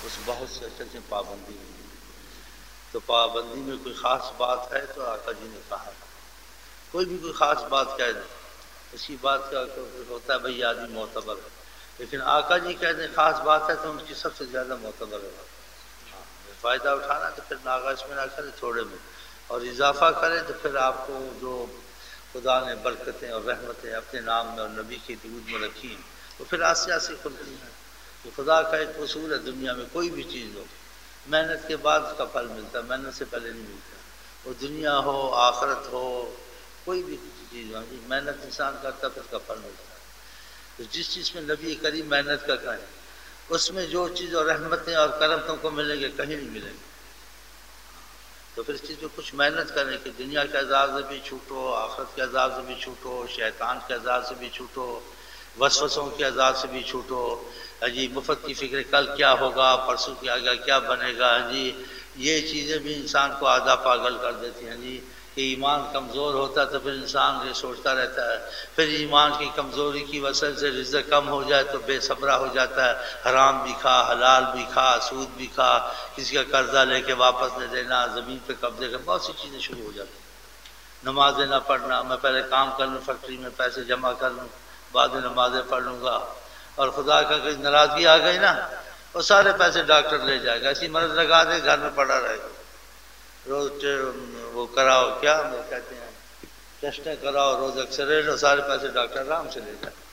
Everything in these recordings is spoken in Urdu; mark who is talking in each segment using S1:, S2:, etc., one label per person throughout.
S1: اس بہت سے چلتے پابندی میں، تو پابندی میں کوئی خاص بات ہے تو آقا جی نے کہا کوئی بھی کوئی خاص بات کہہ دیں اسی بات کا ہوتا ہے بھئی آدمی معتبر ہے، لیکن آقا جی کہہ دیں خاص بات ہے تو ان کی سب سے زیادہ معتبر ہے۔ فائدہ اٹھانا تو پھر ناغا اس میں نہ کرے تھوڑے میں، اور اضافہ کرے تو پھر آپ کو جو خدا نے برکتیں اور رحمتیں اپنے نام میں اور نبی کی درود میں رکھی ہیں تو پھر آستے آستے کھلتی ہیں۔ تو خدا کا ایک اصول ہے دنیا میں کوئی بھی چیز ہو محنت کے بعد اس کا پھل ملتا ہے، محنت سے پہلے نہیں ملتا، وہ دنیا ہو آخرت ہو کوئی بھی چیز ہو محنت انسان کرتا ہے پھر اس کا پھل ملتا ہے۔ تو جس چیز میں نبی کریم محنت کا کہیں اس میں جو چیز اور رحمتیں اور کرم تم کو ملیں گے کہیں نہیں ملیں گے، تو پھر اس چیز میں کچھ محنت کریں کہ دنیا کے عذاب سے بھی چھوٹو، آخرت کے عذاب سے بھی چھوٹو، شیطان کے عذاب سے بھی چھوٹو، وسوسوں کے عذاب سے بھی چھوٹو، جی مفت کی فکر کل کیا ہوگا پرسوں کیا گیا کیا بنے گا، جی یہ چیزیں بھی انسان کو آدھا پاگل کر دیتی ہیں جی کہ ایمان کمزور ہوتا ہے تو پھر انسان یہ سوچتا رہتا ہے، پھر ایمان کی کمزوری کی وجہ سے رزق کم ہو جائے تو بے صبرا ہو جاتا ہے، حرام بھی کھا حلال بھی کھا سود بھی کھا، کسی کا قرضہ لے کے واپس نہ دینا، زمین پہ قبضے کر، بہت سی چیزیں شروع ہو جاتی ہیں، نمازیں نہ پڑھنا، میں پہلے کام کر لوں فیکٹری میں پیسے جمع کر لوں بعد میں نمازیں پڑھ لوں گا، اور خدا کا کوئی ناراضگی آ گئی نا وہ سارے پیسے ڈاکٹر لے جائے گا، ایسی مرض لگا دے گھر میں پڑا رہے گا، روز وہ کراؤ کیا کہتے ہیں ٹیسٹیں کراؤ روز ایکسرے لو سارے پیسے ڈاکٹر آرام سے لے جائے۔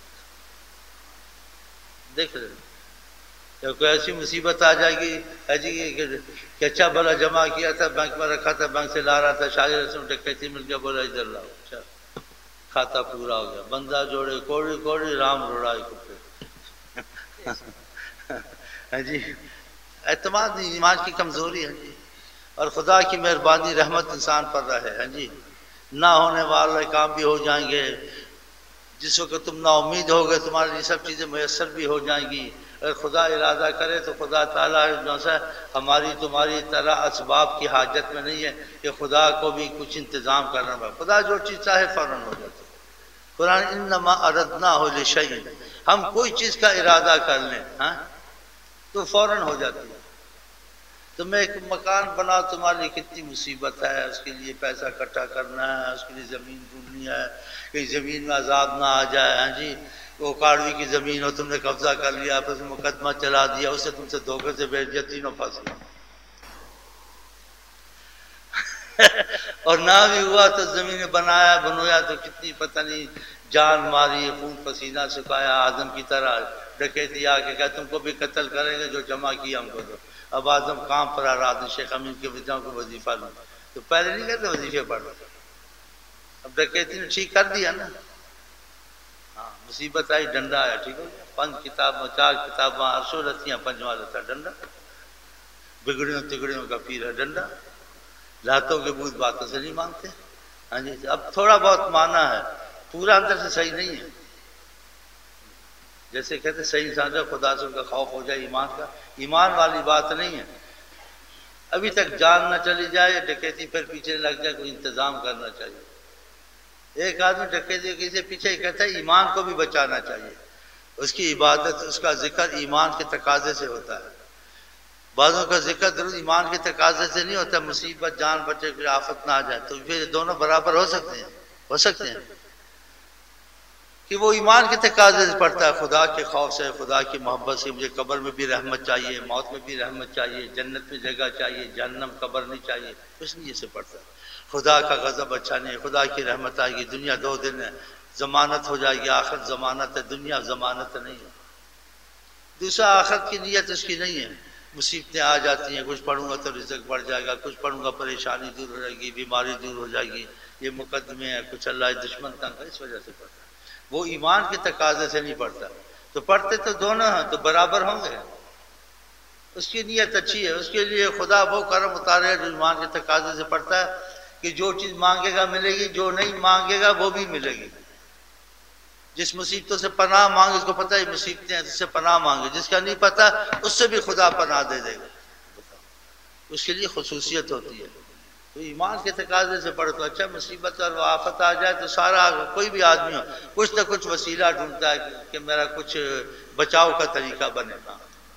S1: دیکھ رہے جب کوئی ایسی مصیبت آ جائے گی ہے جی کہ اچھا بھلا جمع کیا تھا بینک میں رکھا تھا بینک سے لا رہا تھا شاگرد سے ڈکیتی مل گیا بولا ادھر لاؤ، اچھا کھاتا پورا ہو گیا، بندہ جوڑے کوڑی کوڑی رام روڑائی کپڑے ہاں جی اعتماد نہیں ایمان کی کمزوری ہے جی، اور خدا کی مہربانی رحمت انسان پر رہے ہیں جی، نہ ہونے والے کام بھی ہو جائیں گے، جس وقت تم نا امید ہوگے تمہارے لیے سب چیزیں میسر بھی ہو جائیں گی، اگر خدا ارادہ کرے تو خدا تعالیٰ جو ہے ہماری تمہاری طرح اسباب کی حاجت میں نہیں ہے کہ خدا کو بھی کچھ انتظام کرنا پڑے، خدا جو چیز چاہے فوراً ہو جاتی ہے۔ قرآن انما اردناہ لشیء، ہم کوئی چیز کا ارادہ کر لیں ہاں تو فوراً ہو جاتی ہے۔ تمہیں ایک مکان بنا تمہارے لیے کتنی مصیبت ہے، اس کے لیے پیسہ اکٹھا کرنا ہے، اس کے لیے زمین ڈھونڈنی ہے کہ زمین میں عذاب نہ آ جائے، ہاں جی وہ کاڑوی کی زمین ہو تم نے قبضہ کر لیا پھر مقدمہ چلا دیا اسے تم سے دھوکے سے بھیج دیا تینوں پھنس گئے اور نہ بھی ہوا تو زمین بنایا بنویا تو کتنی پتہ نہیں جان ماری خون پسینہ سکھایا آدم کی طرح ڈکیتی آ کے کہا تم کو بھی قتل کریں گے جو جمع کیا ہم کو دو، اب آدم کام پر آ رہا شیخ امین کے بچوں کو وظیفہ لوں تو پہلے نہیں کہتے وظیفے پڑھ رہے، اب ڈکیتی نے ٹھیک کر دیا نا، ہاں مصیبت آئی ڈنڈا آیا ٹھیک ہو گیا، 5 کتاباں 4 کتاباں ارسو رتیاں پنجواں رتا ڈنڈا، بگڑیوں تگڑیوں کا پیر ہے ڈنڈا، لاتوں کے بوت باتوں سے نہیں مانتے، ہاں جی اب تھوڑا بہت مانا ہے پورا اندر سے صحیح نہیں ہے، جیسے کہتے صحیح انسان جو خدا سے ان کا خوف ہو جائے ایمان کا، ایمان والی بات نہیں ہے، ابھی تک جان نہ چلی جائے ڈکیتی پھر پیچھے لگ جائے کوئی انتظام کرنا چاہیے، ایک آدمی ڈکیتی کسی پیچھے کہتا ہے ایمان کو بھی بچانا چاہیے، اس کی عبادت اس کا ذکر ایمان کے تقاضے سے ہوتا ہے، بعضوں کا ذکر ضرور ایمان کے تقاضے سے نہیں ہوتا، مصیبت جان بچے کوئی آفت نہ آ جائے تو پھر دونوں برابر ہو سکتے ہیں کہ وہ ایمان کے تقاضے سے پڑھتا ہے، خدا کے خوف سے خدا کی محبت سے مجھے قبر میں بھی رحمت چاہیے موت میں بھی رحمت چاہیے جنت میں جگہ چاہیے جہنم قبر نہیں چاہیے، اس لیے سے پڑھتا ہے، خدا کا غضب اچھا نہیں ہے، خدا کی رحمت آئے گی، دنیا 2 دن ہے ضمانت ہو جائے گی، آخرت ضمانت ہے دنیا ضمانت نہیں ہے، دوسرا آخرت کی نیت اس کی نہیں ہے، مصیبتیں آ جاتی ہیں کچھ پڑھوں گا تو رزق بڑھ جائے گا کچھ پڑھوں گا پریشانی دور ہو جائے گی بیماری دور ہو جائے گی، یہ مقدمے ہیں کچھ اللہ دشمن تنگ ہے اس وجہ سے پڑھتا ہے، وہ ایمان کے تقاضے سے نہیں پڑھتا، تو پڑھتے تو دونوں ہیں تو برابر ہوں گے، اس کی نیت اچھی ہے، اس کے لیے خدا وہ کرم اتارے جو ایمان کے تقاضے سے پڑھتا ہے کہ جو چیز مانگے گا ملے گی جو نہیں مانگے گا وہ بھی ملے گی، جس مصیبتوں سے پناہ مانگے اس کو پتہ ہے مصیبتیں ہیں جس سے پناہ مانگے، جس کا نہیں پتہ اس سے بھی خدا پناہ دے دے گا، اس کے لیے خصوصیت ہوتی ہے، تو ایمان کے تقاضے سے پڑھو تو اچھا مصیبت اور آفت آ جائے تو سارا کوئی بھی آدمی ہو کچھ نہ کچھ وسیلہ ڈھونڈتا ہے کہ میرا کچھ بچاؤ کا طریقہ بنے گا،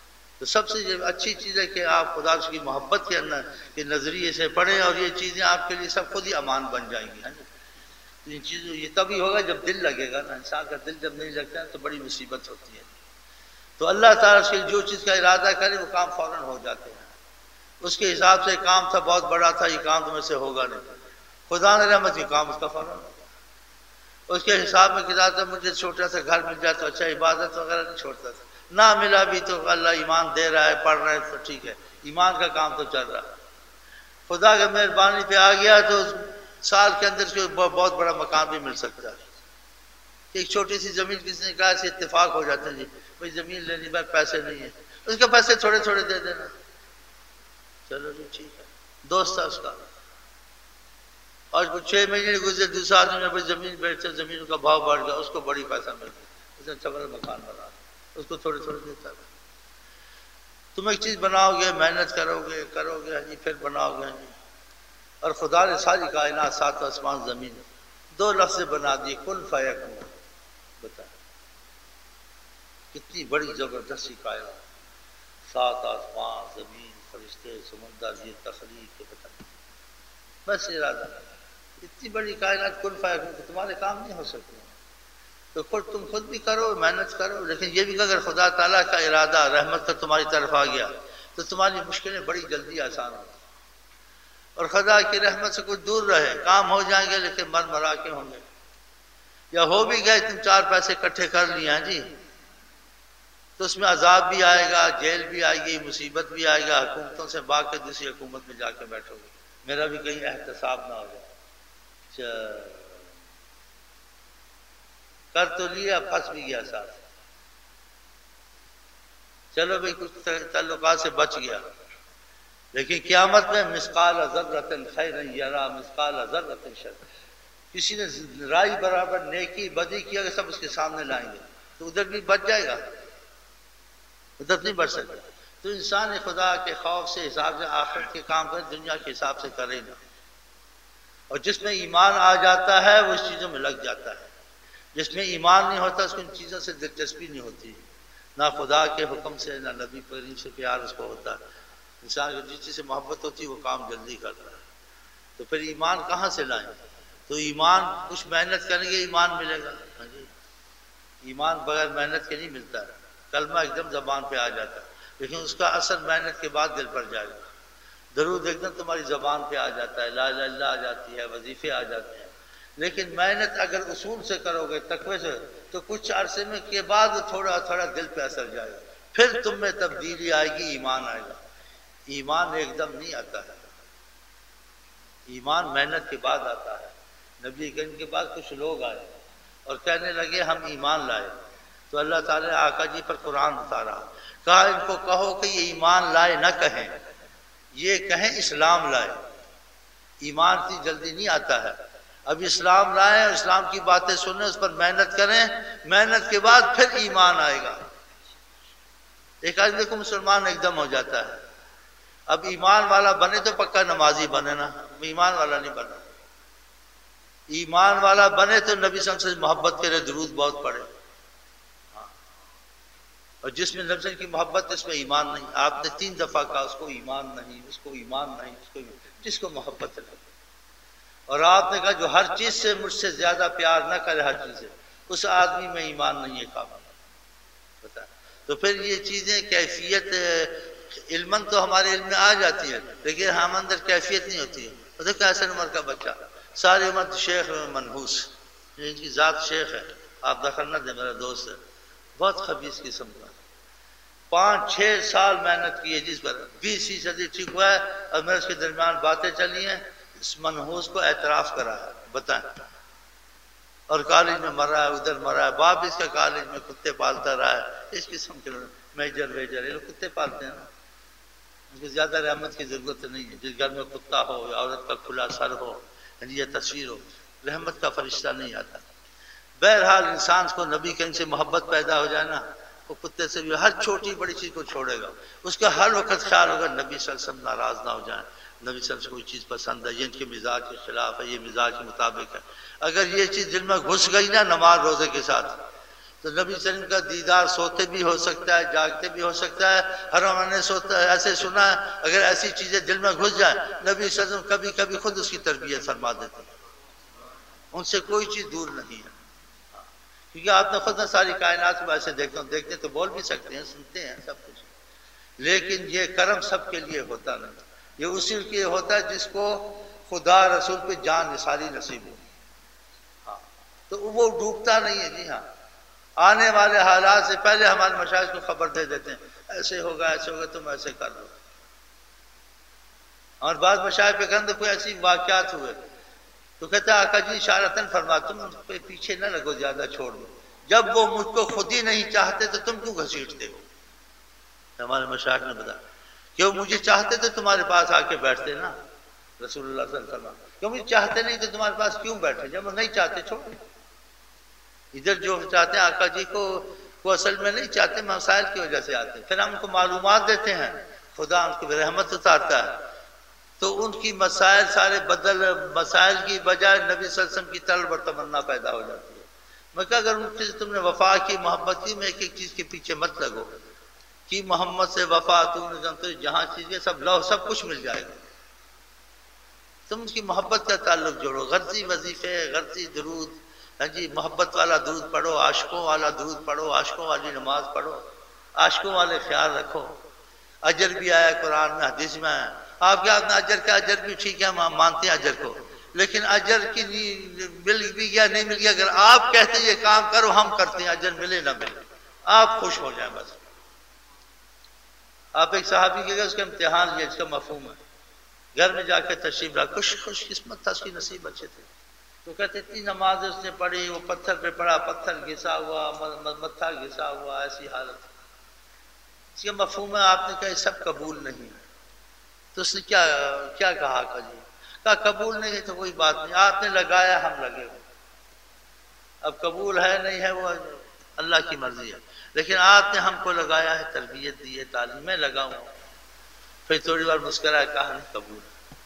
S1: تو سب سے اچھی چیز ہے کہ آپ خدا کی محبت کے اندر کے نظریے سے پڑھیں، اور یہ چیزیں آپ کے لیے سب خود ہی امان بن جائیں گی. ان چیزوں یہ تبھی ہوگا جب دل لگے گا نا. انسان کا دل جب نہیں لگتا ہے تو بڑی مصیبت ہوتی ہے. تو اللہ تعالیٰ سے جو چیز کا ارادہ کرے وہ کام فوراً ہو جاتے ہیں. اس کے حساب سے کام تھا بہت بڑا تھا، یہ کام تمہیں سے ہوگا نہیں. خدا نے رحمت کی کام اس کا فوراً ہوگا. اس کے حساب میں کہا تھا مجھے چھوٹا سا گھر مل جائے تو اچھا، عبادت وغیرہ نہیں چھوڑتا تھا. نہ ملا بھی تو اللہ ایمان دے رہا ہے، پڑھ رہا ہے تو ٹھیک ہے، ایمان کا کام تو چل رہا ہے. خدا کی مہربانی پہ آ گیا تو سال کے اندر اس کو بہت بڑا مکان بھی مل سکتا ہے. ایک چھوٹی سی زمین کسی نے کہا ایسے اتفاق ہو جاتا ہے، جی بھائی زمین لینی بھائی پیسے نہیں ہیں، اس کے پیسے تھوڑے تھوڑے دے دینا. چلو جی ٹھیک ہے. دوست تھا اس کا، اور کچھ 6 مہینے گزرے، دوسرا آدمی نے بڑی زمین بیچتے، زمین کا بھاؤ بڑھ گیا، اس کو بڑی پیسہ مل گیا، اس نے چبر مکان بنا، اس کو تھوڑے تھوڑے دیتا ہے. تم ایک چیز بناؤ گے، محنت کرو گے جی، پھر بناؤ گے جی. اور خدا نے ساری کائنات، 7 آسمان زمین 2 لفظ بنا دیے، کن فیکون. بتا کتنی بڑی زبردستی کائنات، 7 آسمان زمین فرشتے سمندر، یہ تخلیق کے بتا بس ارادہ. اتنی بڑی کائنات کن فیکون، تمہارے کام نہیں ہو سکتے. تو تم خود بھی کرو، محنت کرو، لیکن یہ بھی کہ اگر خدا تعالیٰ کا ارادہ رحمت کا تمہاری طرف آ گیا تو تمہاری مشکلیں بڑی جلدی آسان ہوں. اور خدا کی رحمت سے کچھ دور رہے، کام ہو جائیں گے لیکن مر مرا کے ہوں گے، یا ہو بھی گئے تم 4 پیسے اکٹھے کر لیے ہیں جی، تو اس میں عذاب بھی آئے گا، جیل بھی آئے گی، مصیبت بھی آئے گا، حکومتوں سے بھاگ کے دوسری حکومت میں جا کے بیٹھو گے. میرا بھی کہیں احتساب نہ ہو جائے. کر تو لیا، پھنس بھی گیا ساتھ. چلو بھائی کچھ تعلقات سے بچ گیا، لیکن قیامت میں مثقال ذرۃ خیر یرا مثقال ذرۃ شر. کسی نے رائی برابر نیکی بدی کیا کہ سب اس کے سامنے لائیں گے، تو ادھر بھی بچ جائے گا، ادھر نہیں بچ سکتا. تو انسان خدا کے خوف سے، حساب سے آخرت کے کام کرے، دنیا کے حساب سے کرے نا. اور جس میں ایمان آ جاتا ہے وہ اس چیزوں میں لگ جاتا ہے. جس میں ایمان نہیں ہوتا اس کو ان چیزوں سے دلچسپی نہیں ہوتی، نہ خدا کے حکم سے نہ نبی کریم سے پیار اس کو ہوتا. انسان کو جس چیز سے محبت ہوتی ہے وہ کام جلدی کرتا ہے. تو پھر ایمان کہاں سے لائیں؟ تو ایمان کچھ محنت کریں گے ایمان ملے گا. ہاں جی، ایمان بغیر محنت کے نہیں ملتا ہے. کلمہ ایک دم زبان پہ آ جاتا ہے لیکن اس کا اثر محنت کے بعد دل پر جائے گا. درود ایک دم تمہاری زبان پہ آ جاتا ہے، لا الہ الا اللہ آ جاتی ہے، وظیفے آ جاتے ہیں. لیکن محنت اگر اصول سے کرو گے، تقوی سے، تو کچھ عرصے میں کے بعد تھوڑا تھوڑا دل پہ اثر جائے گا، پھر تم میں تبدیلی آئے گی، ایمان آئے گا. ایمان ایک دم نہیں آتا ہے، ایمان محنت کے بعد آتا ہے. نبی کریم کے بعد کچھ لوگ آئے اور کہنے لگے ہم ایمان لائے، تو اللہ تعالیٰ نے آقا جی پر قرآن اتارا، کہا ان کو کہو کہ یہ ایمان لائے نہ کہیں، یہ کہیں اسلام لائے. ایمان اتنی جلدی نہیں آتا ہے. اب اسلام لائیں، اسلام کی باتیں سنیں، اس پر محنت کریں، محنت کے بعد پھر ایمان آئے گا. ایک آدمی کو مسلمان ایک دم ہو جاتا ہے، اب ایمان والا بنے تو پکا نمازی بنے نا، ایمان والا نہیں بنا. ایمان والا بنے تو نبی صلی اللہ علیہ وسلم سے محبت کرے، درود بہت پڑھے. اور جس میں نبی صلی اللہ علیہ وسلم کی محبت اس میں ایمان نہیں. آپ نے 3 دفعہ کہا اس کو ایمان نہیں، اس کو ایمان نہیں، اس کو ایمان. جس کو محبت ہے. اور آپ نے کہا جو ہر چیز سے مجھ سے زیادہ پیار نہ کرے، ہر چیز سے، اس آدمی میں ایمان نہیں ہے. کام بتا. تو پھر یہ چیزیں کیفیت علماً تو ہمارے علم میں آ جاتی ہے لیکن ہم اندر کیفیت نہیں ہوتی ہے. دیکھو حسن عمر کا بچہ ساری عمر شیخ منحوس، ان کی ذات شیخ ہے، آپ دخل نہ دیں، میرا دوست ہے، بہت خبیث قسم کا. 5-6 سال محنت کی ہے جس پر 20% ٹھیک ہوا ہے، اور میں اس کے درمیان باتیں چلی ہیں، اس منحوس کو اعتراف کرا ہے. بتائیں. اور کالج میں مرا ہے، ادھر مرا ہے، باپ اس کا کالج میں کتے پالتا رہا ہے. اس قسم کے میجر ویجر یہ لوگ کتے پالتے ہیں نا، ان کو زیادہ رحمت کی ضرورت نہیں ہے. جس گھر میں کتا ہو یا عورت کا کھلا سر ہو، یہ تصویر ہو، رحمت کا فرشتہ نہیں آتا. بہرحال انسان کو نبی کریم سے محبت پیدا ہو جائے نا، وہ کتے سے بھی ہر چھوٹی بڑی چیز کو چھوڑے گا. اس کا ہر وقت خیال ہوگا نبی صلی اللہ علیہ وسلم ناراض نہ ہو جائیں، نبی صلی اللہ علیہ وسلم کوئی چیز پسند ہے، یہ ان کے مزاج کے خلاف ہے، یہ مزاج کے مطابق ہے. اگر یہ چیز دل میں گھس گئی نا نماز روزے کے ساتھ، تو نبی صلی اللہ علیہ وسلم کا دیدار سوتے بھی ہو سکتا ہے، جاگتے بھی ہو سکتا ہے۔ ہر میں نے ایسے سنا ہے اگر ایسی چیزیں دل میں گھس جائیں نبی صلی اللہ علیہ وسلم کبھی کبھی خود اس کی تربیت فرما دیتے ہیں، ان سے کوئی چیز دور نہیں ہے، کیونکہ آپ نے خود ساری کائنات کو ایسے دیکھتے ہیں تو بول بھی سکتے ہیں، سنتے ہیں سب کچھ، لیکن یہ کرم سب کے لیے ہوتا نہیں، یہ اسی کے لیے ہوتا ہے جس کو خدا رسول پہ جان نثاری نصیب ہو، تو وہ ڈوبتا نہیں ہے۔ جی ہاں، آنے والے حالات سے پہلے ہمارے مشائخ کو خبر دے دیتے ہیں، ایسے ہوگا تم ایسے کر لو، اور بعض مشائخ پہ کہتے کوئی ایسی واقعات ہوئے تو کہتا ہے آقا جی اشارتاً فرما، تم اس پہ پیچھے نہ لگو، زیادہ چھوڑ دو، جب وہ مجھ کو خود ہی نہیں چاہتے تو تم کیوں گھسیٹتے ہو؟ ہمارے مشائخ نے بتایا کہ وہ مجھے چاہتے تو تمہارے پاس آ کے بیٹھتے نا، رسول اللہ صلی اللہ علیہ وسلم کہ مجھے چاہتے نہیں تو تمہارے پاس کیوں بیٹھے، جب وہ نہیں چاہتے چھوڑو۔ ادھر جو چاہتے ہیں آقا جی کو وہ اصل میں نہیں چاہتے، مسائل کی وجہ سے آتے ہیں، پھر ہم ان کو معلومات دیتے ہیں، خدا ان کو رحمت اتارتا ہے، تو ان کی مسائل سارے مسائل کی بجائے نبی صلی اللہ علیہ وسلم کی طلب اور تمنا پیدا ہو جاتی ہے۔ میں کہا اگر ان سے تم نے وفا کی، محبت کی، میں ایک ایک چیز کے پیچھے مت لگو، کہ محمد سے وفا تو جہاں چیزیں سب کچھ مل جائے گا، تم اس کی محبت کا تعلق جوڑو، غرضی وظیفے، غرضی درود، ہاں جی محبت والا درود پڑھو، عاشقوں والا درود پڑھو، عاشقوں والی نماز پڑھو، عاشقوں والے خیال رکھو، اجر بھی آیا قرآن میں، حدیث میں آیا، آپ کیا اپنا اجر بھی ٹھیک ہے، ہم مانتے ہیں اجر کو، لیکن اجر کی مل بھی گیا نہیں مل گیا، اگر آپ کہتے ہیں یہ کام کرو ہم کرتے ہیں، اجر ملے نہ ملے آپ خوش ہو جائیں بس۔ آپ ایک صحابی کے گئے، اس کا امتحان لیا، اس کا مفہوم ہے، گھر میں جا کے تشریف رکھ، خوش قسمت تھا، اس کی نصیب اچھے تھے، تو کہتے اتنی نماز اس نے پڑھی، وہ پتھر پہ پڑا، پتھر گھسا ہوا، متھا گھسا ہوا، ایسی حالت، اس کا مفہوم ہے، آپ نے کہا یہ سب قبول نہیں، تو اس نے کیا کہا آقا جی؟ کہا قبول نہیں ہے تو کوئی بات نہیں، آپ نے لگایا ہم لگے ہوئے، اب قبول ہے نہیں ہے وہ اللہ کی مرضی ہے، لیکن آپ نے ہم کو لگایا ہے، تربیت دی ہے، تعلیم میں لگا ہوں۔ پھر تھوڑی بار مسکرایا، کہا نہیں قبول،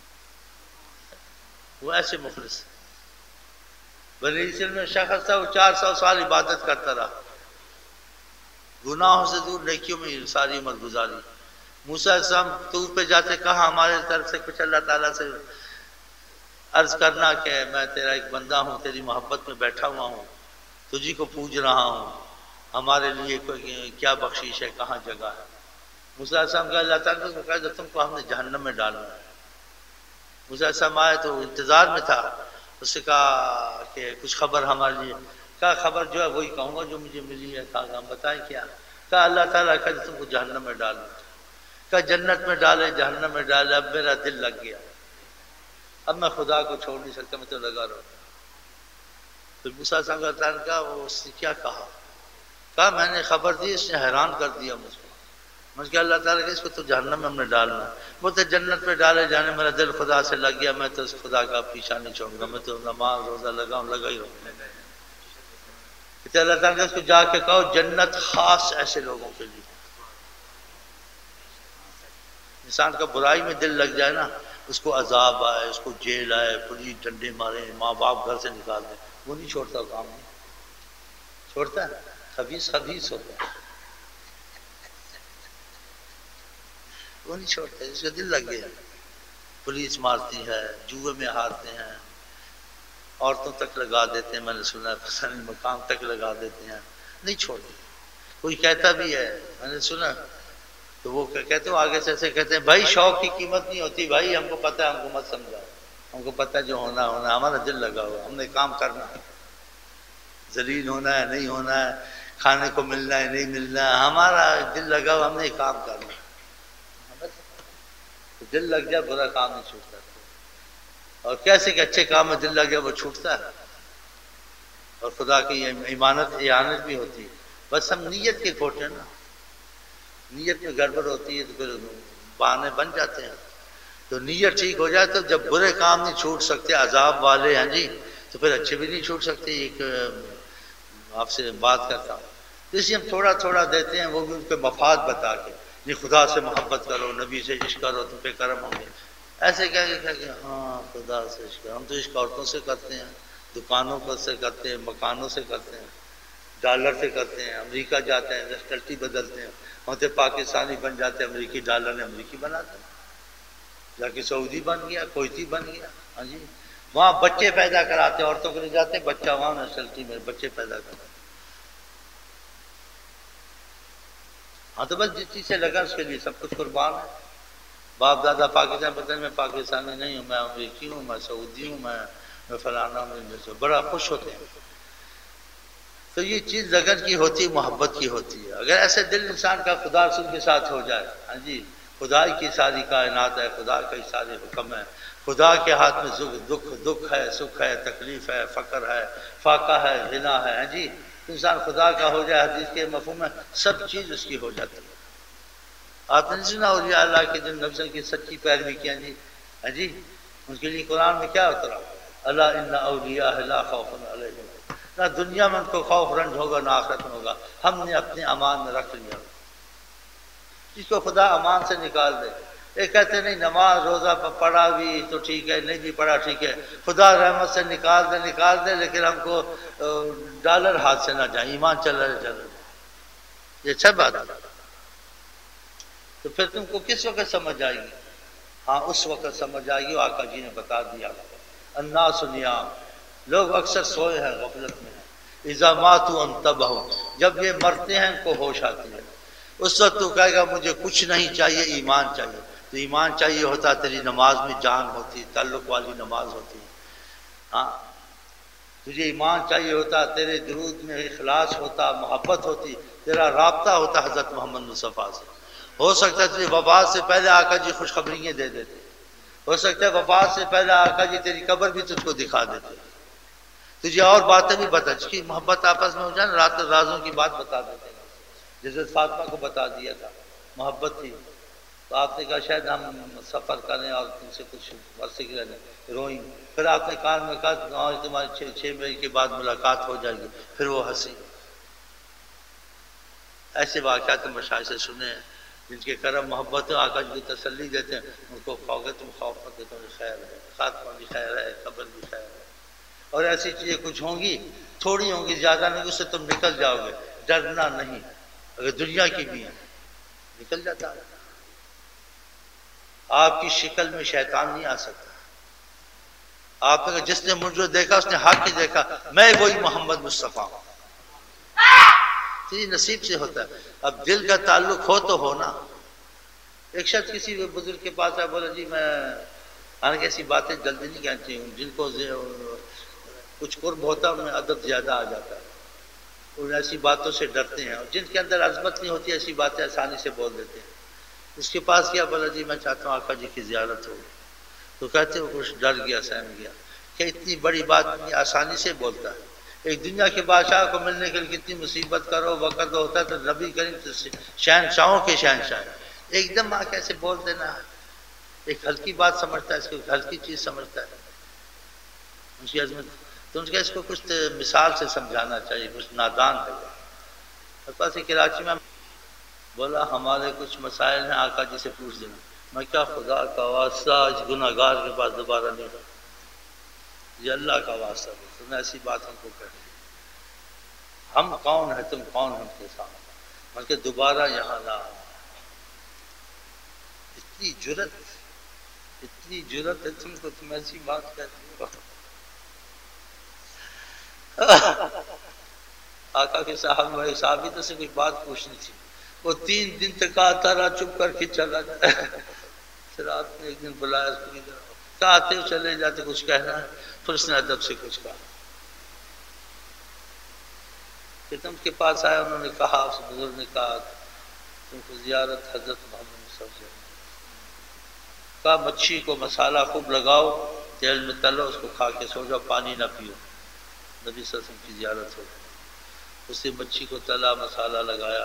S1: وہ ایسے مخلص بنی اسرائیل میں شخص تھا، وہ 400 سال عبادت کرتا رہا، گناہوں سے دور، نیکیوں میں ساری عمر گزاری۔ موسیٰ علیہ السلام طور پہ جاتے، کہا ہمارے طرف سے کچھ اللہ تعالیٰ سے عرض کرنا کہ میں تیرا ایک بندہ ہوں، تیری محبت میں بیٹھا ہوا ہوں، تجھی کو پوج رہا ہوں، ہمارے لیے کیا بخشش ہے، کہاں جگہ ہے؟ موسیٰ علیہ السلام کا اللہ تعالیٰ کو کہا تم کو ہم نے جہنم میں ڈالنا ہے۔ موسیٰ علیہ السلام آئے تو انتظار میں تھا، اس سے کہا کہ کچھ خبر ہمارے لیے، کہا خبر جو ہے وہی کہوں گا جو مجھے ملی ہے، کہا ہم بتائیں کیا؟ کہا اللہ تعالیٰ کہا تم کو جہنم میں ڈالنا، کہا جنت میں ڈالے، جہنم میں ڈالے، اب میرا دل لگ گیا، اب میں خدا کو چھوڑ نہیں سکتا، میں تو لگا رہا ہوں۔ پھر موسیٰ صلی اللہ علیہ وسلم کا وہ اس نے کیا کہا میں نے خبر دی، اس نے حیران کر دیا مجھ کو، مجھ کہ اللہ تعالیٰ کہ اس کو تو جہنم میں ہم نے ڈالنا، وہ تو جنت میں ڈالے جانے، میرا دل خدا سے لگ گیا، میں تو اس خدا کا پیچھا نہیں چھوڑوں گا، میں تو نماز روزہ لگا ہی رہوں گا۔ کہ اللہ تعالیٰ کہ اس کو جا کے کہو جنت خاص ایسے لوگوں کے لیے، انسان کا برائی میں دل لگ جائے نا، اس کو عذاب آئے، اس کو جیل آئے، پولیس ڈنڈے مارے، ماں باپ گھر سے نکال دیں، وہ نہیں چھوڑتا، کام نہیں چھوڑتا ہے، خبیث ہوتا ہے، وہ نہیں چھوڑتا، اس کا دل لگ گیا، پولیس مارتی ہے، جوئے میں ہارتے ہیں، عورتوں تک لگا دیتے ہیں، میں نے سنا ہے مقام تک لگا دیتے ہیں، نہیں چھوڑتے۔ کوئی کہتا بھی ہے، میں نے سنا تو وہ کہتے ہو آگے سے ایسے کہتے ہیں بھائی شوق کی قیمت نہیں ہوتی، بھائی ہم کو پتہ ہے، ہم کو مت سمجھاؤ، ہم کو پتہ ہے جو ہونا ہمارا دل لگا ہوا، ہم نے کام کرنا ہے، ذلیل ہونا ہے نہیں ہونا ہے، کھانے کو ملنا ہے نہیں ملنا ہے، ہمارا دل لگا ہوا، ہم نے کام کرنا ہے، دل لگ جائے برا کام نہیں چھوٹتا، اور کیسے کہ اچھے کام میں دل لگ جائے وہ چھوٹتا ہے، اور خدا کی اعانت بھی ہوتی ہے، بس ہم نیت کے کھوٹے نا، نیت میں گڑبڑ ہوتی ہے تو پھر بہانے بن جاتے ہیں، تو نیت ٹھیک ہو جائے تو جب برے کام نہیں چھوٹ سکتے عذاب والے ہیں جی، تو پھر اچھے بھی نہیں چھوٹ سکتے۔ ایک آپ سے بات کرتا ہوں، تو اس لیے ہم تھوڑا تھوڑا دیتے ہیں، وہ بھی ان کے مفاد بتا کے، نہیں خدا سے محبت کرو، نبی سے عشق کرو، تم پہ کرم ہوں گے، ایسے کہہ کہ ہاں خدا سے عشق، ہم تو عشق عورتوں سے کرتے ہیں، دکانوں پر سے کرتے ہیں، مکانوں سے کرتے ہیں، ڈالر سے کرتے ہیں، امریکہ جاتے ہیں نیشنلٹی بدلتے ہیں، وہاں سے پاکستانی بن جاتے ہیں، امریکی ڈالر نے امریکی بناتے ہیں، جا کے سعودی بن گیا، کویتی بن گیا، ہاں جی وہاں بچے پیدا کراتے ہیں، عورتوں کو لے جاتے ہیں، بچہ وہاں نیشنلٹی میں بچے پیدا کرتے ہیں۔ ہاں تو بس جس چیز سے لگا اس کے لیے سب کچھ قربان ہے۔ باپ دادا پاکستان پتہ میں پاکستانی نہیں ہوں، میں امریکی ہوں، میں سعودی ہوں، میں فلانا ہوں، بڑا خوش ہوتے ہیں۔ تو یہ چیز لگن کی ہوتی ہے، محبت کی ہوتی ہے۔ اگر ایسے دل انسان کا خدا رسول کے ساتھ ہو جائے، ہاں جی خدا کی ساری کائنات ہے، خدا کا ہی سارے حکم ہے، خدا کے ہاتھ میں دکھ ہے، سکھ ہے، تکلیف ہے، فقر ہے، فاقہ ہے، غنا ہے، ہاں جی انسان خدا کا ہو جائے، حدیث کے مفہوم میں سب چیز اس کی ہو جاتی ہے۔ آپ نے سنا اولیاء اللہ کے جن نبی کی سچی پیروی کیا جی، ہاں جی ان کے لیے قرآن میں کیا اترا؟ اللہ ان اولیاء لا خوف علیہم، نہ دنیا میں ان کو خوف رنج ہوگا نہ آخرت میں ہوگا، ہم نے اپنے امان میں رکھ لیا۔ جس کو خدا امان سے نکال دے، یہ کہتے نہیں نماز روزہ پڑھا بھی تو ٹھیک ہے، نہیں بھی پڑھا ٹھیک ہے، خدا رحمت سے نکال دے لیکن ہم کو ڈالر ہاتھ سے نہ جائے، ایمان چل رہا، یہ اچھا بات ہے۔ تو پھر تم کو کس وقت سمجھ آئے گی؟ ہاں اس وقت سمجھ آئے گی، آقا جی نے بتا دیا، الناس نیام، لوگ اکثر سوئے ہیں، غفلت میں ہیں، اذا ماتوا انتبہوا، جب یہ مرتے ہیں ان کو ہوش آتی ہے، اس وقت تو کہے گا مجھے کچھ نہیں چاہیے، ایمان چاہیے۔ تو ایمان چاہیے ہوتا تیری نماز میں جان ہوتی، تعلق والی نماز ہوتی، ہاں تجھے ایمان چاہیے ہوتا، تیرے درود میں اخلاص ہوتا، محبت ہوتی، تیرا رابطہ ہوتا حضرت محمد مصطفیٰ سے۔ ہو سکتا ہے تجھے وفات سے پہلے آقا جی خوشخبریاں دے دیتے، ہو سکتا ہے وفات سے پہلے آقا جی تیری قبر بھی تجھ کو دکھا دیتے، تجھے اور باتیں بھی بتا، جس کی محبت آپس میں ہو جائے نا، رازوں کی بات بتا دیتے، جیسے فاطمہ کو بتا دیا تھا، محبت تھی تو آپ نے کہا شاید ہم سفر کریں اور تم سے کچھ عرصے کے لیے روئیں، پھر آپ نے کان میں کہا کہ تمہاری 6 مہینے کے بعد ملاقات ہو جائے گی، پھر وہ ہنسی۔ ایسے واقعات مشاہد سے سنے ہیں جن کے کرم محبت آقا جی کو تسلی دیتے ہیں، ان کو کہو تم خوف مت، تم خیر ہے، خاتمہ بھی خیر ہے، قبر بھی خیر ہے، اور ایسی چیزیں کچھ ہوں گی، تھوڑی ہوں گی، زیادہ نہیں، اس سے تم نکل جاؤ گے، ڈرنا نہیں، اگر دنیا کی بھی ہے نکل جاتا ہے۔ آپ کی شکل میں شیطان نہیں آ سکتا، آپ نے جس نے مجھے دیکھا اس نے حق ہی دیکھا، میں وہی محمد مصطفیٰ ہوں، نصیب سے ہوتا ہے۔ اب دل کا تعلق ہو تو ہونا۔ ایک شخص کسی بزرگ کے پاس آیا، بولا جی میں حالانکہ ایسی باتیں جلدی نہیں کہنی چاہیے، جن کو کچھ قرب ہوتا ہے ان میں ادب زیادہ آ جاتا ہے، ان ایسی باتوں سے ڈرتے ہیں، اور جن کے اندر عظمت نہیں ہوتی ایسی باتیں آسانی سے بول دیتے ہیں۔ اس کے پاس کیا، بولا جی میں چاہتا ہوں آقا جی کی زیارت ہو، تو کہتے وہ کچھ ڈر گیا، سہم گیا کہ اتنی بڑی بات اتنی آسانی سے بولتا ہے، ایک دنیا کے بادشاہ کو ملنے کے لیے کتنی مصیبت کرو وقت ہوتا ہے، تو نبی کریم شہنشاہوں کے شہنشاہ ایک دم آ کیسے بول دینا، ایک ہلکی بات سمجھتا ہے، اس کو ایک ہلکی چیز سمجھتا ہے اس کی عظمت، تو اس کو کچھ مثال سے سمجھانا چاہیے، کچھ نادان ہے۔ میرے پاس کراچی میں بولا ہمارے کچھ مسائل ہیں، آقا جی سے پوچھ دینا۔ میں کیا خدا کا واسطہ اس گناہ گار کے پاس دوبارہ نہیں رہا، یہ اللہ کا واسطہ ہے، تم ایسی بات ہم کو کہتے ہم کون ہے، تم کون ہم کے سامنے، بلکہ دوبارہ یہاں نہ آنا۔ اتنی جرت ہے تم کو، تم ایسی بات کہتے ہو۔ آقا کے صحابی تو سے کوئی بات پوچھنی تھی، وہ 3 دن تک آتا رہا، چپ کر کے چلا جاتا، پھر آپ نے ایک دن بلایا اس کو، آتے چلے جاتے، کچھ کہنا ہے، پھر اس نے ادب سے کچھ کہا، کہ تم کے پاس آیا، انہوں نے کہا، اس بزرگ نے کہا تم کو زیارت حضرت محمد صلی اللہ علیہ وسلم، کہا مچھی کو مسالہ خوب لگاؤ، تیل میں تلو، اس کو کھا کے سو جاؤ، پانی نہ پیو، نبی صلی اللہ علیہ وسلم کی زیارت ہو۔ اس نے مچھی کو تلا، مسالہ لگایا،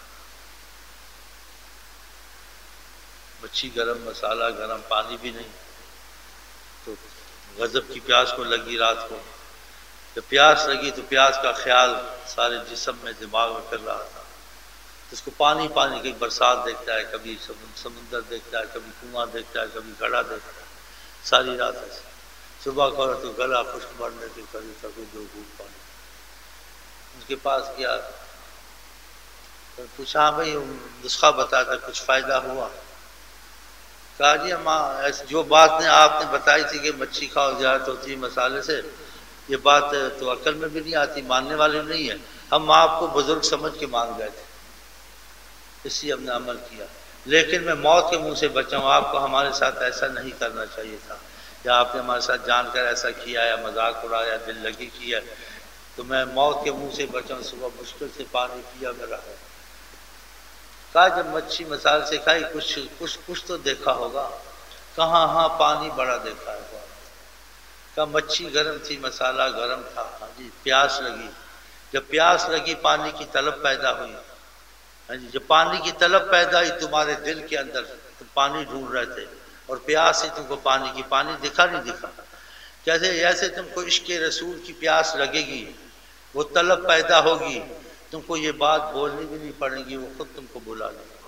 S1: مچھی گرم، مسالہ گرم، پانی بھی نہیں، تو غضب کی پیاس کو لگی رات کو، جب پیاس لگی تو پیاس کا خیال سارے جسم میں دماغ میں پھر رہا تھا، اس کو پانی کی برسات دیکھتا ہے، کبھی سمندر دیکھتا ہے، کبھی کنواں دیکھتا ہے، کبھی گڑھا دیکھتا ہے، ساری رات ایسے، صبح کرو تو گلا خشک مرنے کے قریب تک 2 گھونٹ پانی، ان کے پاس گیا تو پوچھا ہاں بھائی نسخہ بتا کر کچھ فائدہ ہوا؟ کہا جی ماں جو بات نے آپ نے بتائی تھی کہ مچھی کھاؤ زیادت ہوتی ہے مسالے سے، یہ بات تو عقل میں بھی نہیں آتی، ماننے والے نہیں ہیں، ہم آپ کو بزرگ سمجھ کے مان گئے تھے، اس لیے ہم نے عمل کیا، لیکن میں موت کے منہ سے بچا ہوں، آپ کو ہمارے ساتھ ایسا نہیں کرنا چاہیے تھا، یا آپ نے ہمارے ساتھ جان کر ایسا کیا یا مذاق اڑایا دل لگی کیا، تو میں موت کے منہ سے بچا ہوں، صبح مشکل سے پانی پیا میرا ہے۔ کہا جب مچھی مسالے سے کھائی کچھ تو دیکھا ہوگا؟ کہاں ہاں پانی بڑا دیکھا ہے۔ کہا مچھی گرم تھی، مسالہ گرم تھا، ہاں جی پیاس لگی، جب پیاس لگی پانی کی طلب پیدا ہوئی، ہاں جی جب پانی کی طلب پیدا ہوئی تمہارے دل کے اندر، تم پانی ڈھونڈ رہے تھے اور پیاس ہی تم کو پانی کی، پانی دکھا نہیں دکھا، کیسے ایسے تم کو عشق رسول کی پیاس لگے گی، وہ طلب پیدا ہوگی، تم کو یہ بات بولنی بھی نہیں پڑے گی، وہ خود تم کو بلا لے گا۔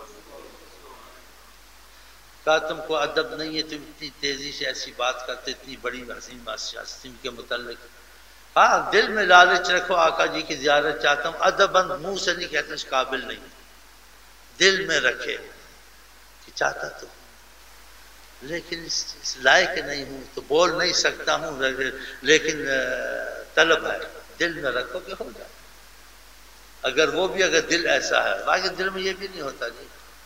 S1: کہا تم کو ادب نہیں ہے، تم اتنی تیزی سے ایسی بات کرتے، اتنی بڑی عظیم ہستی کے متعلق۔ ہاں دل میں لالچ رکھو، آقا جی کی زیارت چاہتا ہوں، ادباً منہ سے نہیں کہتے اس قابل نہیں، دل میں رکھے کہ چاہتا تو لیکن اس لائق نہیں ہوں تو بول نہیں سکتا ہوں، لیکن طلب ہے، دل میں رکھو کہ ہو جائے، اگر وہ بھی اگر دل ایسا ہے، باقی دل میں یہ بھی نہیں ہوتا جی۔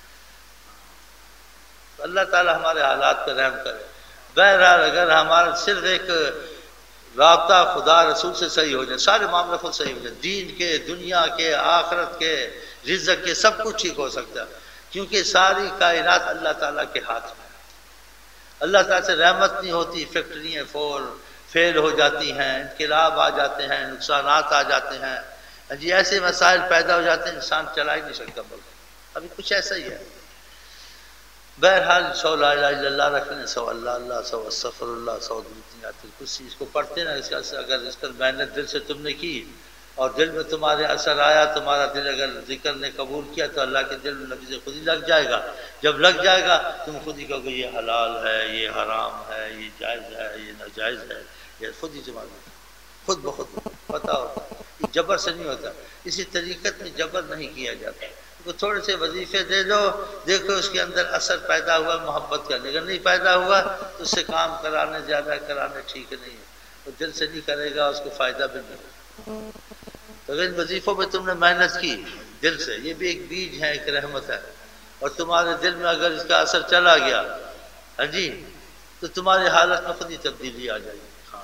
S1: اللہ تعالی ہمارے حالات پہ رحم کرے۔ بہرحال اگر ہمارا صرف ایک رابطہ خدا رسول سے صحیح ہو جائے، سارے معاملے خود صحیح ہو جائے، دین کے، دنیا کے، آخرت کے، رزق کے، سب کچھ ٹھیک ہو سکتا ہے، کیونکہ ساری کائنات اللہ تعالیٰ کے ہاتھ میں ہے۔ اللہ تعالیٰ سے رحمت نہیں ہوتی، فیکٹریاں فیل ہو جاتی ہیں، انقلاب آ جاتے ہیں، نقصانات آ جاتے ہیں، جی ایسے مسائل پیدا ہو جاتے ہیں، انسان چلا ہی نہیں سکتا ملک۔ ابھی کچھ ایسا ہی ہے۔ بہرحال 100 لا الہ الا اللہ رکھ لیں، 100 اللہ اللہ، 100 استغفر اللہ، 100 کچھ اس کو پڑھتے نا، اس کا اگر اس پر محنت دل سے تم نے کی اور دل میں تمہارے اثر آیا، تمہارا دل اگر ذکر نے قبول کیا تو اللہ کے دل میں نبی سے خود ہی لگ جائے گا، جب لگ جائے گا تم خود ہی کہو گے یہ حلال ہے، یہ حرام ہے، یہ جائز ہے، یہ ناجائز ہے، یہ خود ہی تمہارا خود بخود پتہ ہوتا ہے، یہ جبر سے نہیں ہوتا، اسی طریقت میں جبر نہیں کیا جاتا، تو تھوڑے سے وظیفے دے دو، دیکھو اس کے اندر اثر پیدا ہوا محبت کا، اگر نہیں پیدا ہوا تو اس سے کام کرانے زیادہ کرانے ٹھیک نہیں ہے، تو دل سے نہیں کرے گا اس کو فائدہ بھی نہیں۔ تو اگر ان وظیفوں میں تم نے محنت کی دل سے، یہ بھی ایک بیج ہے، ایک رحمت ہے، اور تمہارے دل میں اگر اس کا اثر چلا گیا، ہاں جی تو تمہاری حالت میں خود ہی تبدیلی آ جائے گی۔ ہاں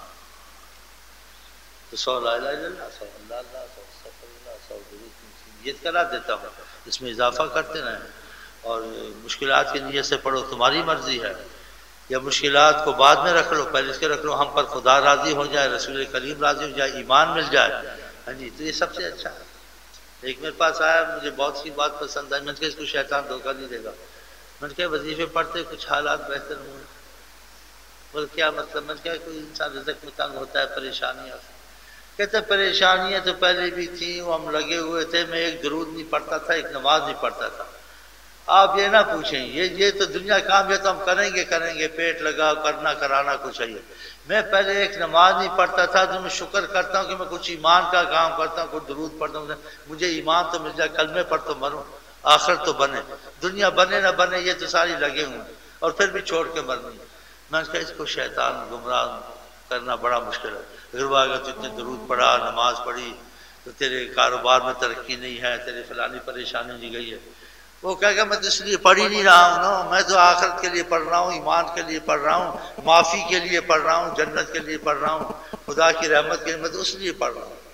S1: تو 100 لا الہ الا اللہ، 100 اللہ اللہ، 100 استغفر اللہ، 100 درود نیت کرا دیتا ہوں، اس میں اضافہ کرتے رہیں، اور مشکلات کی نیت سے پڑھو، تمہاری مرضی ہے، یا مشکلات کو بعد میں رکھ لو، پہلے اس کے رکھ لو، ہم پر خدا راضی ہو جائے، رسول کریم راضی ہو جائے، ایمان مل جائے، ہاں جی تو یہ سب سے اچھا ہے۔ ایک میرے پاس آیا، مجھے بہت سی بات پسند آئی، میں نے کہا اس کو شیطان دھوکہ نہیں دے گا، میں نے کہا وظیفے پڑھتے کچھ حالات بہتر ہوئے، بول کیا مطلب؟ میں نے کہا کوئی انسان رزق میں تنگ ہوتا ہے، پریشانیاں، کہتے پریشانیاں تو پہلے بھی تھیں، وہ ہم لگے ہوئے تھے، میں ایک درود نہیں پڑھتا تھا، ایک نماز نہیں پڑھتا تھا، آپ یہ نہ پوچھیں، یہ تو دنیا کام ہے تو ہم کریں گے، پیٹ لگا کرنا کرانا کچھ ہے، میں پہلے ایک نماز نہیں پڑھتا تھا، تو میں شکر کرتا ہوں کہ میں کچھ ایمان کا کام کرتا ہوں، کچھ درود پڑھتا ہوں، مجھے ایمان تو مل جائے، کلمے پڑھ تو مروں، آخرت تو بنے، دنیا بنے نہ بنے یہ تو ساری لگے ہوئے ہیں، اور پھر بھی چھوڑ کے مرنی۔ میں نے کہا اس کو شیطان گمراہ کرنا بڑا مشکل ہے، اگر وہ اگر تو اتنے درود پڑھا، نماز پڑھی، تو تیرے کاروبار میں ترقی نہیں ہے، تیرے فلانی پریشانی نہیں گئی ہے، وہ کہے گا میں تو اس لیے پڑھ ہی نہیں رہا ہوں نا، میں تو آخرت کے لیے پڑھ رہا ہوں، ایمان کے لیے پڑھ رہا ہوں، معافی کے لیے پڑھ رہا ہوں، جنت کے لیے پڑھ رہا ہوں، خدا کی رحمت کے لیے، میں تو اس لیے پڑھ رہا ہوں۔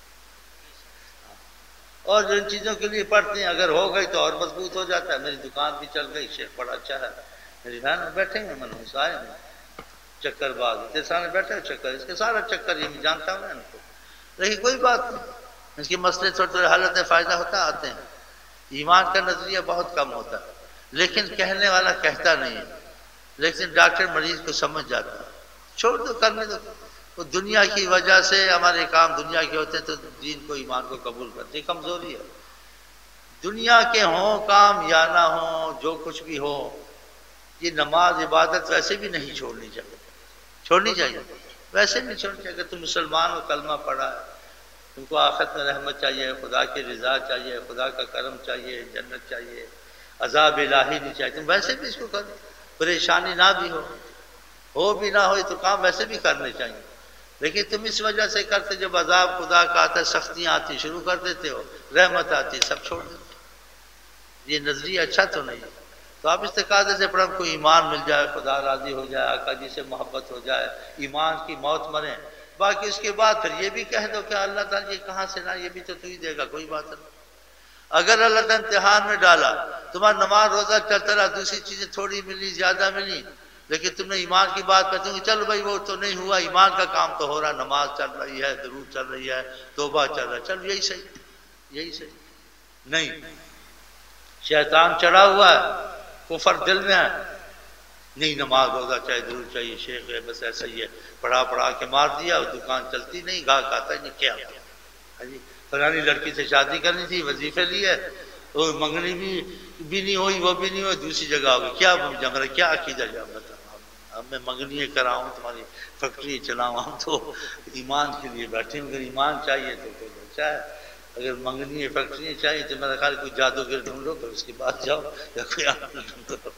S1: اور جو ان چیزوں کے لیے پڑھتے ہیں اگر ہو گئی تو اور مضبوط ہو جاتا ہے۔ میری دکان بھی چل گئی، شیخ بڑا اچھا ہے، میری بہن بیٹھے ہیں منحوس آئے ہیں چکر باز، اتنے سارے بیٹھے چکر، اس کے سارا چکر یہ میں جانتا ہوں ان کو، لیکن کوئی بات نہیں، اس کے مسئلے تھوڑے تھوڑے حالت فائدہ ہوتا آتے ہیں، ایمان کا نظریہ بہت کم ہوتا ہے، لیکن کہنے والا کہتا نہیں ہے، لیکن ڈاکٹر مریض کو سمجھ جاتا ہے، چھوڑ دو کرنے دو، وہ دنیا کی وجہ سے ہمارے کام دنیا کے ہوتے ہیں تو دین کو ایمان کو قبول کرتے، کمزوری ہے، دنیا کے ہوں کام یا نہ ہوں، جو کچھ بھی ہو، یہ نماز عبادت ویسے بھی نہیں چھوڑنی چاہیے، چھوڑنی چاہیے ویسے نہیں چھوڑنی چاہیے، کہ تم مسلمان ہو، کلمہ پڑھا ہے، تم کو آخرت میں رحمت چاہیے، خدا کی رضا چاہیے، خدا کا کرم چاہیے، جنت چاہیے، عذاب الہی نہیں چاہیے، تم ویسے بھی اس کو کرو، پریشانی نہ بھی ہو بھی نہ ہو تو کام ویسے بھی کرنے چاہیے، لیکن تم اس وجہ سے کرتے جب عذاب خدا کا آتا ہے، سختیاں آتی شروع کر دیتے ہو، رحمت آتی سب چھوڑ دیتے، یہ نظریہ اچھا تو نہیں ہے۔ تو آپ اس تقاضے سے پڑھیں کوئی ایمان مل جائے، خدا راضی ہو جائے، آقا جی سے محبت ہو جائے، ایمان کی موت مریں، باقی اس کے بعد پھر یہ بھی کہہ دو کہ اللہ تعالیٰ یہ کہاں سے لا، یہ بھی تو ہی دے گا، کوئی بات نہیں۔ اگر اللہ تعالیٰ امتحان میں ڈالا، تمہارا نماز روزہ چلتا رہا، دوسری چیزیں تھوڑی ملی زیادہ ملی، لیکن تم نے ایمان کی بات کرتے ہو کہ چل بھائی وہ تو نہیں ہوا، ایمان کا کام تو ہو رہا، نماز چل رہی ہے، درود چل رہی ہے، توبہ چل رہا ہے، چل یہی صحیح، یہی صحیح نہیں، شیطان چڑھا ہوا ہے، کفر دل میں ہے، نہیں نماز روزہ چاہیے، درود چاہیے، شیخ ہے بس ایسا ہی ہے، پڑھا کے مار دیا، دکان چلتی نہیں، گاہک آتا نہیں، کیا جی فلانی لڑکی سے شادی کرنی تھی، وظیفے لیے، وہ منگنی بھی نہیں ہوئی، وہ بھی نہیں ہوئی، دوسری جگہ ہو گئی، کیا جنگ رہا، کیا عقیدہ جا بتا، اب میں منگنی کراؤں، تمہاری فیکٹری چلاؤں، ہم تو ایمان کے لیے بیٹھے ہیں، اگر ایمان چاہیے تو کوئی بچہ ہے، اگر منگنی فیکٹری چاہیے تو میرا خیال کوئی جادوگر ڈھونڈ لو، پھر اس کے بعد جاؤ یا کوئی عمل ڈھونڈو۔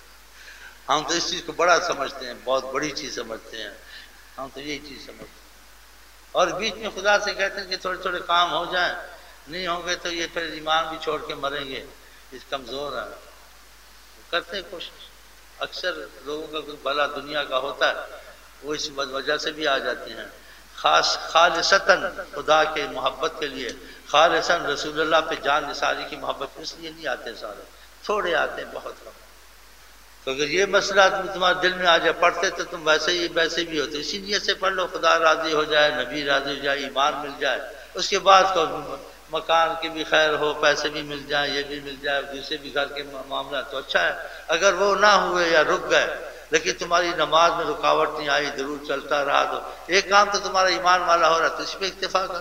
S1: ہم تو اس چیز کو بڑا سمجھتے ہیں، بہت بڑی چیز سمجھتے ہیں، ہم تو یہی چیز سمجھتے ہیں، اور بیچ میں خدا سے کہتے ہیں کہ تھوڑے تھوڑے کام ہو جائیں، نہیں ہوں گے تو یہ پھر ایمان بھی چھوڑ کے مریں گے، اس کمزور ہیں، کرتے ہیں کوشش، اکثر لوگوں کا کوئی بھلا دنیا کا ہوتا ہے وہ اس وجہ سے بھی آ جاتے ہیں، خالصتاً خدا کے محبت کے لیے، خالصاً رسول اللہ پہ جان نثاری کی محبت، اس لیے نہیں آتے سارے، تھوڑے آتے ہیں، بہت کم، تو اگر یہ مسئلہ تمہارے دل میں آ جائے، پڑھتے تو تم ویسے بھی ہوتے، اسی نیت سے پڑھ لو، خدا راضی ہو جائے، نبی راضی ہو جائے، ایمان مل جائے، اس کے بعد مکان کی بھی خیر ہو، پیسے بھی مل جائیں، یہ بھی مل جائے، دوسرے بھی گھر کے معاملہ تو اچھا ہے، اگر وہ نہ ہوئے یا رک گئے، لیکن تمہاری نماز میں رکاوٹ نہیں آئی، درود چلتا رہا، تو ایک کام تو تمہارا ایمان والا ہو رہا تو اس پہ اکتفا کر،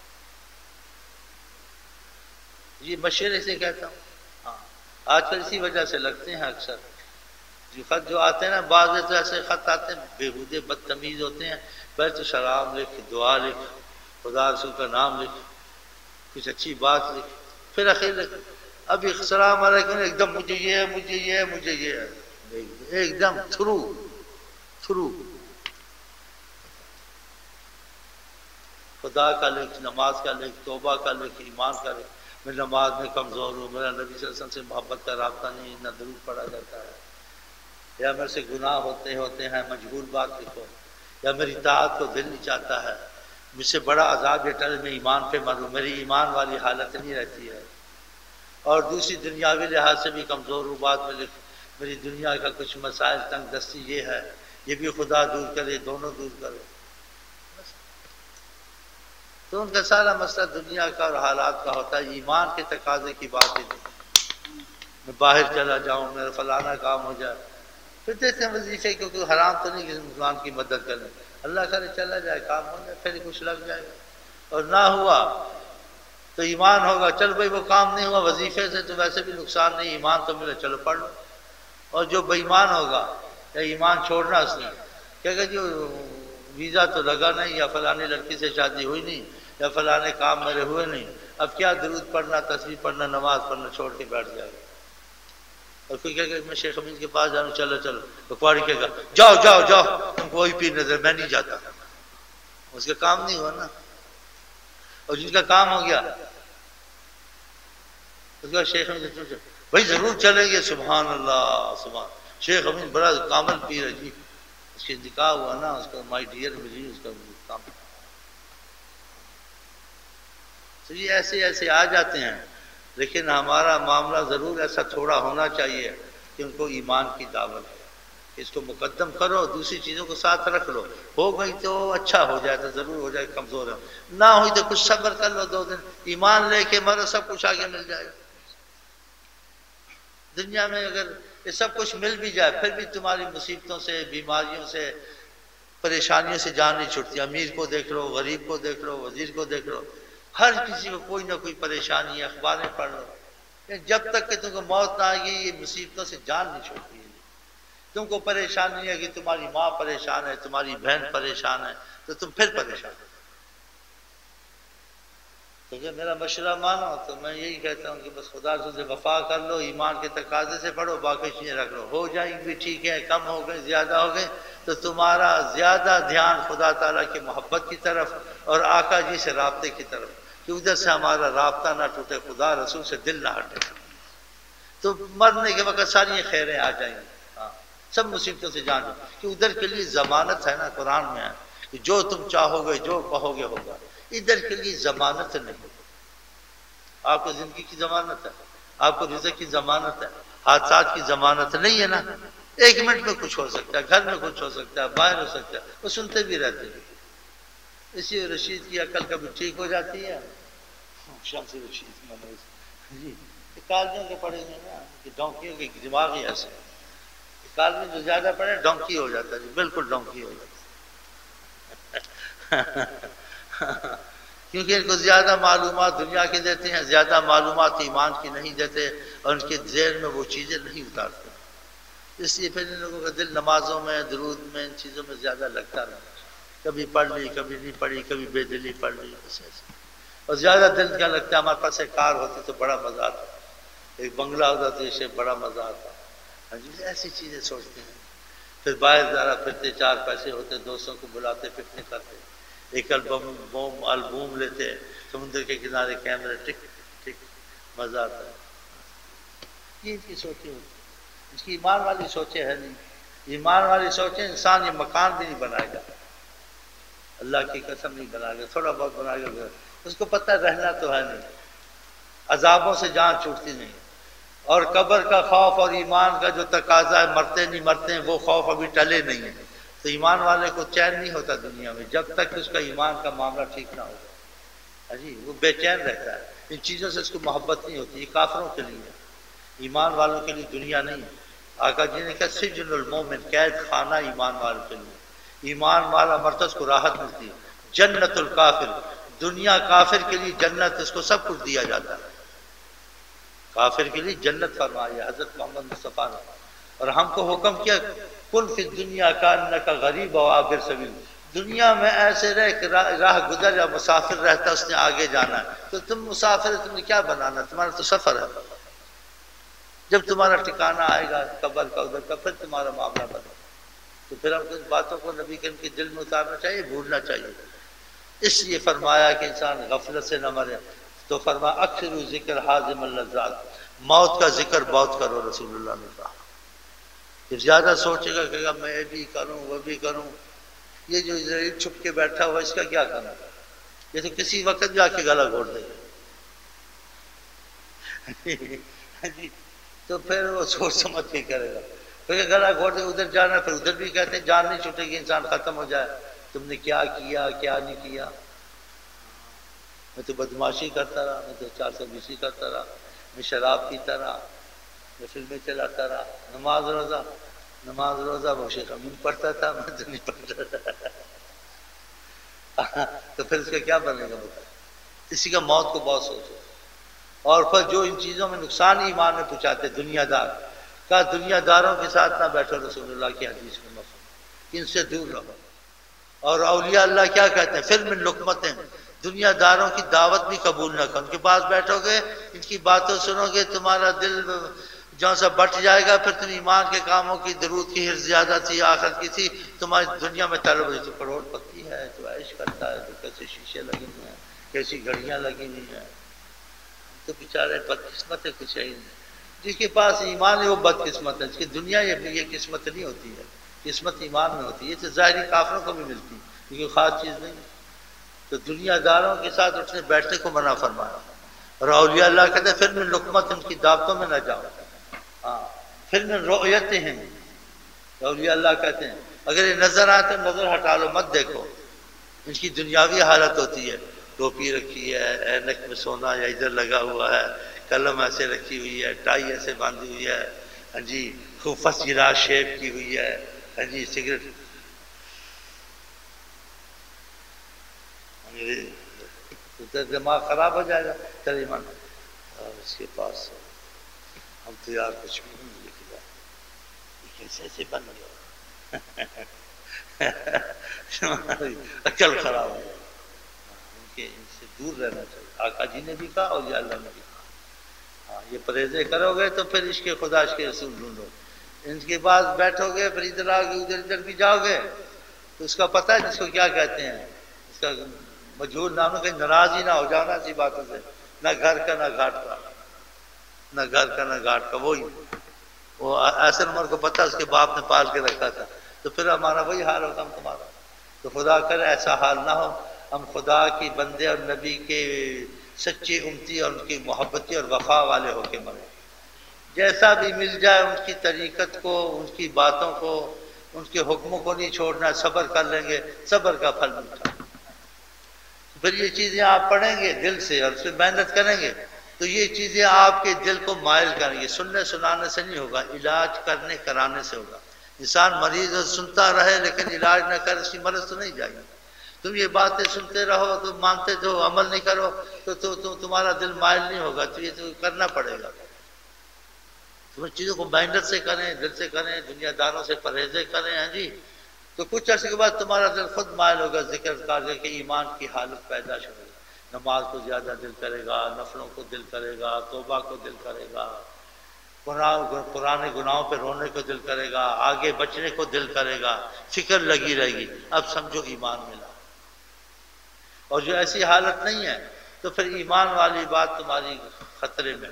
S1: یہ مشورے سے کہتا ہوں، ہاں آج کل اسی وجہ سے لگتے ہیں اکثر جو خط جو آتے ہیں نا، بعض تو ایسے خط آتے ہیں بےہودے بدتمیز ہوتے ہیں، پہلے تو سلام لکھ، دعا لکھ، خدا رسول کا نام لکھ، کچھ اچھی بات لکھ، پھر اخیر لکھ، اب السلام علیکم ایک دم مجھے یہ ہے، مجھے یہ ہے، مجھے یہ ہے، ایک دم تھرو خدا کا لکھ، نماز کا لکھ، توبہ کا لکھ، ایمان کا لکھ، میں نماز میں کمزور ہوں، میرا نبی صلی اللہ علیہ وسلم سے محبت کا رابطہ نہیں، نہ درود پڑھا جاتا ہے، یا میرے سے گناہ ہوتے ہیں، مجبور بات لکھو، یا میری اطاعت کو دل نہیں چاہتا ہے، مجھ سے بڑا عذاب یہ ٹل میں ایمان پہ مروں، میری ایمان والی حالت نہیں رہتی ہے، اور دوسری دنیاوی لحاظ سے بھی کمزور ہوں، بات میں لکھ، میری دنیا کا کچھ مسائل تنگ دستی یہ ہے، یہ بھی خدا دور کرے، دونوں دور کرے، تو ان کا سارا مسئلہ دنیا کا اور حالات کا ہوتا ہے، ایمان کے تقاضے کی بات ہی نہیں، میں باہر چلا جاؤں، میرا فلانا کام ہو جائے، پھر دیتے ہیں وظیفے، کیونکہ حرام تو نہیں کہ مسلمان کی مدد کریں، اللہ کرے چلا جائے، کام ہو جائے، پھر کچھ لگ جائے گا، اور نہ ہوا تو ایمان ہوگا، چل بھائی وہ کام نہیں ہوا، وظیفے سے تو ویسے بھی نقصان نہیں، ایمان تو ملے، چلو پڑھ لو، اور جو بے ایمان ہوگا یا ایمان چھوڑنا اس نے کہ جو ویزا تو لگا نہیں، یا فلانے لڑکی سے شادی ہوئی نہیں، یا فلانے کام میرے ہوئے نہیں، اب کیا درود پڑھنا، تسبیح پڑھنا، نماز پڑھنا چھوڑ کے بیٹھ جائے گا، اور کوئی کہے کہ میں شیخ امین کے پاس جاؤں، چلو بکواڑی کہے گا جاؤ تم کو وہی پیر نظر، میں نہیں جاتا، اس کا کام نہیں ہوا نا، اور جن کا کام ہو گیا اس کا شیخ امین سے بھائی ضرور چلیں گے، سبحان اللہ سبحان، شیخ امین بڑا کامل پیر ہے جی، اس کے نکاح ہوا نا، اس کا مائی ڈیئر ملی، اس کا کام، تو یہ ایسے آ جاتے ہیں، لیکن ہمارا معاملہ ضرور ایسا تھوڑا ہونا چاہیے کہ ان کو ایمان کی دعوت ہے، اس کو مقدم کرو، دوسری چیزوں کو ساتھ رکھ لو، ہو گئی تو اچھا ہو جائے تو ضرور ہو جائے، کمزور ہے، نہ ہوئی تو کچھ صبر کر لو، 2 دن ایمان لے کے مرو، سب کچھ آگے مل جائے گا، دنیا میں اگر یہ سب کچھ مل بھی جائے پھر بھی تمہاری مصیبتوں سے، بیماریوں سے، پریشانیوں سے جان نہیں چھوٹتی، امیر کو دیکھ لو، غریب کو دیکھ لو، وزیر کو دیکھ لو، ہر کسی کو کوئی نہ کوئی پریشانی ہے، اخباریں پڑھ لو، جب تک کہ تم کو موت نہ آئے گی یہ مصیبتوں سے جان نہیں چھوڑتی ہے، تم کو پریشانی ہے کہ تمہاری ماں پریشان ہے، تمہاری بہن پریشان ہے، تو تم پھر پریشان ہو، تو کہ میرا مشورہ مانو تو میں یہی کہتا ہوں کہ بس خدا سے وفا کر لو، ایمان کے تقاضے سے پڑھو، باقی چیزیں رکھ لو، ہو جائیں گی بھی ٹھیک ہے، کم ہو گئے زیادہ ہو گئے تو تمہارا زیادہ دھیان خدا تعالیٰ کی محبت کی طرف اور آقا جی سے رابطے کی طرف، کہ ادھر سے ہمارا رابطہ نہ ٹوٹے، خدا رسول سے دل نہ ہٹے، تو مرنے کے وقت ساری خیریں آ جائیں گی، ہاں سب مصیبتوں سے جان جائیں، کہ ادھر کے لیے ضمانت ہے نا، قرآن میں ہے کہ جو تم چاہو گے جو کہو گے ہوگا، ادھر کے لیے ضمانت نہیں، آپ کو زندگی کی ضمانت ہے، آپ کو رزق کی ضمانت ہے، حادثات کی ضمانت نہیں ہے نا، ایک منٹ میں کچھ ہو سکتا ہے، گھر میں کچھ ہو سکتا ہے، باہر ہو سکتا ہے، وہ سنتے بھی رہتے ہیں، اسی رشید کی عقل کبھی ٹھیک ہو جاتی ہے، شمس رشید جی کالجوں کے پڑھے ہوئے نا کہ ڈونکیوں کے دماغ ہی ایسے کال میں جو زیادہ پڑھے ڈونکی ہو جاتا ہے، جی بالکل ڈونکی ہو جاتا ہے کیونکہ ان کو زیادہ معلومات دنیا کے دیتے ہیں، زیادہ معلومات ایمان کی نہیں دیتے اور ان کے ذہن میں وہ چیزیں نہیں اتارتے، اس لیے پھر ان لوگوں کا دل نمازوں میں درود میں ان چیزوں میں زیادہ لگتا رہتا، کبھی پڑھ لی کبھی نہیں پڑھی، کبھی بے دلی پڑھ لی، ایسے ایسے، اور زیادہ دل کیا لگتا ہے ہمارے پاس ایک کار ہوتی تو بڑا مزہ آتا، ایک بنگلہ ہوتا تو اسے بڑا مزہ آتا، ہاں جی ایسی چیزیں سوچتے ہیں، پھر باہر ذرا پھرتے، چار پیسے ہوتے دوستوں کو بلاتے پکنک کرتے، ایک البوم لیتے، سمندر کے کنارے کیمرے ٹک ٹک، مزہ آتا ہے، یہ ان کی سوچیں ہوتی ہیں، اس کی ایمان والی سوچیں ہے نہیں، ایمان والی سوچیں انسان یہ مکان بھی نہیں بنائے گا، اللہ کی قسم نہیں بنائے گا، تھوڑا بہت بنائے گا، اس کو پتہ رہنا تو ہے نہیں، عذابوں سے جان چھوٹتی نہیں، اور قبر کا خوف اور ایمان کا جو تقاضا ہے مرتے نہیں مرتے ہیں وہ خوف ابھی ٹلے نہیں ہیں، تو ایمان والے کو چین نہیں ہوتا دنیا میں جب تک اس کا ایمان کا معاملہ ٹھیک نہ ہوگا، جی وہ بے چین رہتا ہے، ان چیزوں سے اس کو محبت نہیں ہوتی، یہ کافروں کے لیے ہے، ایمان والوں کے لیے دنیا نہیں ہے، آقا جی نے کہا سجن المومن، قید خانہ ایمان والوں کے لیے، ایمان والا مرتز کو راحت ملتی ہے، جنت الکافر، دنیا کافر کے لیے جنت، اس کو سب کچھ دیا جاتا ہے، کافر کے لیے جنت فرمائی حضرت محمد مصطفیٰ نے، اور ہم کو حکم کیا کن فی الدنیا کانک غریب و عابر سبیل، دنیا میں ایسے رہ کہ راہ گزر یا مسافر رہتا اس نے آگے جانا ہے، تو تم مسافر تم نے کیا بنانا، تمہارا تو سفر ہے، جب تمہارا ٹھکانہ آئے گا قبر کا ادھر کا پھر تمہارا معاملہ بنے، تو پھر ہم ان باتوں کو نبی کریم کے دل میں اتارنا چاہیے، بھولنا چاہیے، اس لیے فرمایا کہ انسان غفلت سے نہ مرے، تو فرمایا اکثر ذکر حازم اللذات، موت کا ذکر بہت کرو، رسول اللہ نے کہا، پھر زیادہ سوچے گا کہ میں بھی کروں وہ بھی کروں، یہ جو چھپ کے بیٹھا ہوا اس کا کیا کرنا، یہ تو کسی وقت جا کے گلا گھوٹ دے گا تو پھر وہ سوچ سمجھ کے کرے گا، پھر گلا گھوٹ دے ادھر جانا، پھر ادھر بھی کہتے ہیں جان نہیں چھوٹے گی، انسان ختم ہو جائے، تم نے کیا کیا کیا نہیں کیا، میں تو بدماشی کرتا رہا، میں تو 420 کرتا رہا، میں شراب پیتا رہا، میں فلمیں چلاتا رہا، نماز روزہ وہ شیخ امین پڑھتا تھا، میں تو نہیں پڑھتا تھا تو پھر اس کا کیا بنے گا بتا، اسی کا موت کو بہت سوچو، اور پھر جو ان چیزوں میں نقصان ایمان میں پہنچاتے دنیا دار کا، دنیا داروں کے ساتھ نہ بیٹھو، رسول اللہ کی حدیث میں مفہوم، ان سے دور رہو، اور اولیاء اللہ کیا کہتے ہیں پھر من لقمتیں، دنیا داروں کی دعوت بھی قبول نہ کرو، ان کے پاس بیٹھو گے ان کی باتیں سنو گے تمہارا دل جہاں سا بٹ جائے گا، پھر تم ایمان کے کاموں کی درود کی حرص زیادہ تھی، آخرت کی تھی، تمہاری دنیا میں طلب ہوئی تو کروڑ پتی ہے، تو عیش کرتا ہے، تو کیسے شیشے لگے ہوئے ہیں، کیسی گھڑیاں لگی ہوئی ہیں، تو بیچارے بدقسمت ہے، کچھ ہے ہی نہیں، جس کے پاس ایمان ہے وہ بدقسمت ہے، اس کی دنیا یہ قسمت نہیں ہوتی ہے، قسمت ایمان میں ہوتی ہے، یہ تو ظاہری کافروں کو بھی ملتی ہے، کیونکہ خاص چیز نہیں ہے، تو دنیا داروں کے ساتھ اٹھنے بیٹھنے کو منع فرمایا، اور اولیاء اللہ کہتے ہیں پھر من لقمت، ان کی دعوتوں میں نہ جاؤ، ہاں پھر من رؤیت ہیں، اولیاء اللہ کہتے ہیں اگر یہ نظر آئے تو نظر ہٹا لو، مت دیکھو، ان کی دنیاوی حالت ہوتی ہے، ٹوپی رکھی ہے، اینک میں سونا یا ادھر لگا ہوا ہے، قلم ایسے رکھی ہوئی ہے، ٹائی ایسے باندھی ہوئی ہے، ہاں جی خوب فسیرا شیپ کی ہوئی ہے، ہاں جی سگریٹ ادھر دماغ خراب ہو جائے گا، چل ایمان اس کے پاس ہم تو یار کچھ بھی نہیں لکھ رہا، کیسے ایسے بن گیا عقل خراب ہے، ان ان سے دور رہنا چاہیے. آقا جی نے بھی کہا اور یہ اللہ نے بھی کہا. ہاں یہ پرہیزیں کرو گے تو پھر عشق خدا عشق رسول ڈھونڈو. ان کے بعد بیٹھو گے پھر ادھر آگے ادھر بھی جاؤ گے تو اس کا پتہ ہے جس کو کیا کہتے ہیں. اس کا مجہول نام ہے. کہیں ناراض ہی نہ ہو جانا اسی باتوں سے. نہ گھر کا نہ گھاٹ کا. نہ گھر کا نہ گھاٹ کا. وہی وہ ایسے عمر کو پتہ اس کے باپ نے پال کے رکھا تھا. تو پھر ہمارا وہی حال ہوتا ہم تمہارا. تو خدا کرے ایسا حال نہ ہو. ہم خدا کی بندے اور نبی کے سچی امتی اور ان کی محبتی اور وفا والے ہو کے مرے. جیسا بھی مل جائے ان کی طریقت کو, ان کی باتوں کو, ان کے حکموں کو نہیں چھوڑنا. صبر کر لیں گے, صبر کا پھل ملتا. پھر یہ چیزیں آپ پڑھیں گے دل سے اور پھر محنت کریں گے تو یہ چیزیں آپ کے دل کو مائل کریں گے. سننے سنانے سے نہیں ہوگا, علاج کرنے کرانے سے ہوگا. انسان مریض اور سنتا رہے لیکن علاج نہ کرے اس کی مرض تو نہیں جائے گی. تم یہ باتیں سنتے رہو تو مانتے تو عمل نہیں کرو تو تمہارا دل مائل نہیں ہوگا. تو یہ تو کرنا پڑے گا. تم چیزوں کو محنت سے کریں, دل سے کریں, دنیا داروں سے پرہیزیں کریں. ہاں جی تو کچھ عرصے کے بعد تمہارا دل خود مائل ہوگا ذکر کر کے ایمان کی حالت پیدا ہوگی. نماز کو زیادہ دل کرے گا, نفلوں کو دل کرے گا, توبہ کو دل کرے گا, پرانے گناہوں پہ رونے کو دل کرے گا, آگے بچنے کو دل کرے گا, فکر لگی رہے گی. اب سمجھو ایمان ملا. اور جو ایسی حالت نہیں ہے تو پھر ایمان والی بات تمہاری خطرے میں.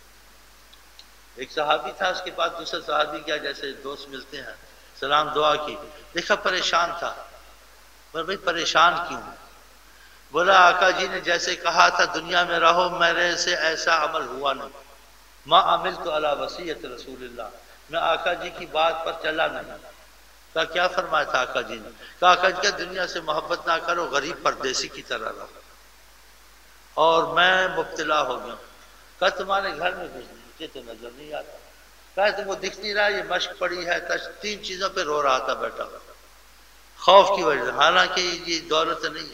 S1: ایک صحابی تھا, اس کے بعد دوسرے صحابی کیا جیسے دوست ملتے ہیں, سلام دعا کی, دیکھا پریشان تھا. بولے بھائی پریشان کیوں؟ بولا آقا جی نے جیسے کہا تھا دنیا میں رہو, میرے سے ایسا عمل ہوا نہیں. ما عملت علی وصیت رسول اللہ, میں آقا جی کی بات پر چلا نہیں. کہا کیا فرمایا تھا آقا جی نے؟ کہا آقا جی دنیا سے محبت نہ کرو, غریب پردیسی کی طرح رہو. اور میں مبتلا ہو گیا. کہا تمہارے گھر میں کچھ نہیں, مجھے تو نظر نہیں آتا. کہا تم کو دکھ نہیں رہا یہ مشق پڑی ہے. 3 چیزوں پہ رو رہا تھا بیٹھا ہوا, خوف کی وجہ سے. حالانکہ یہ دولت نہیں ہے.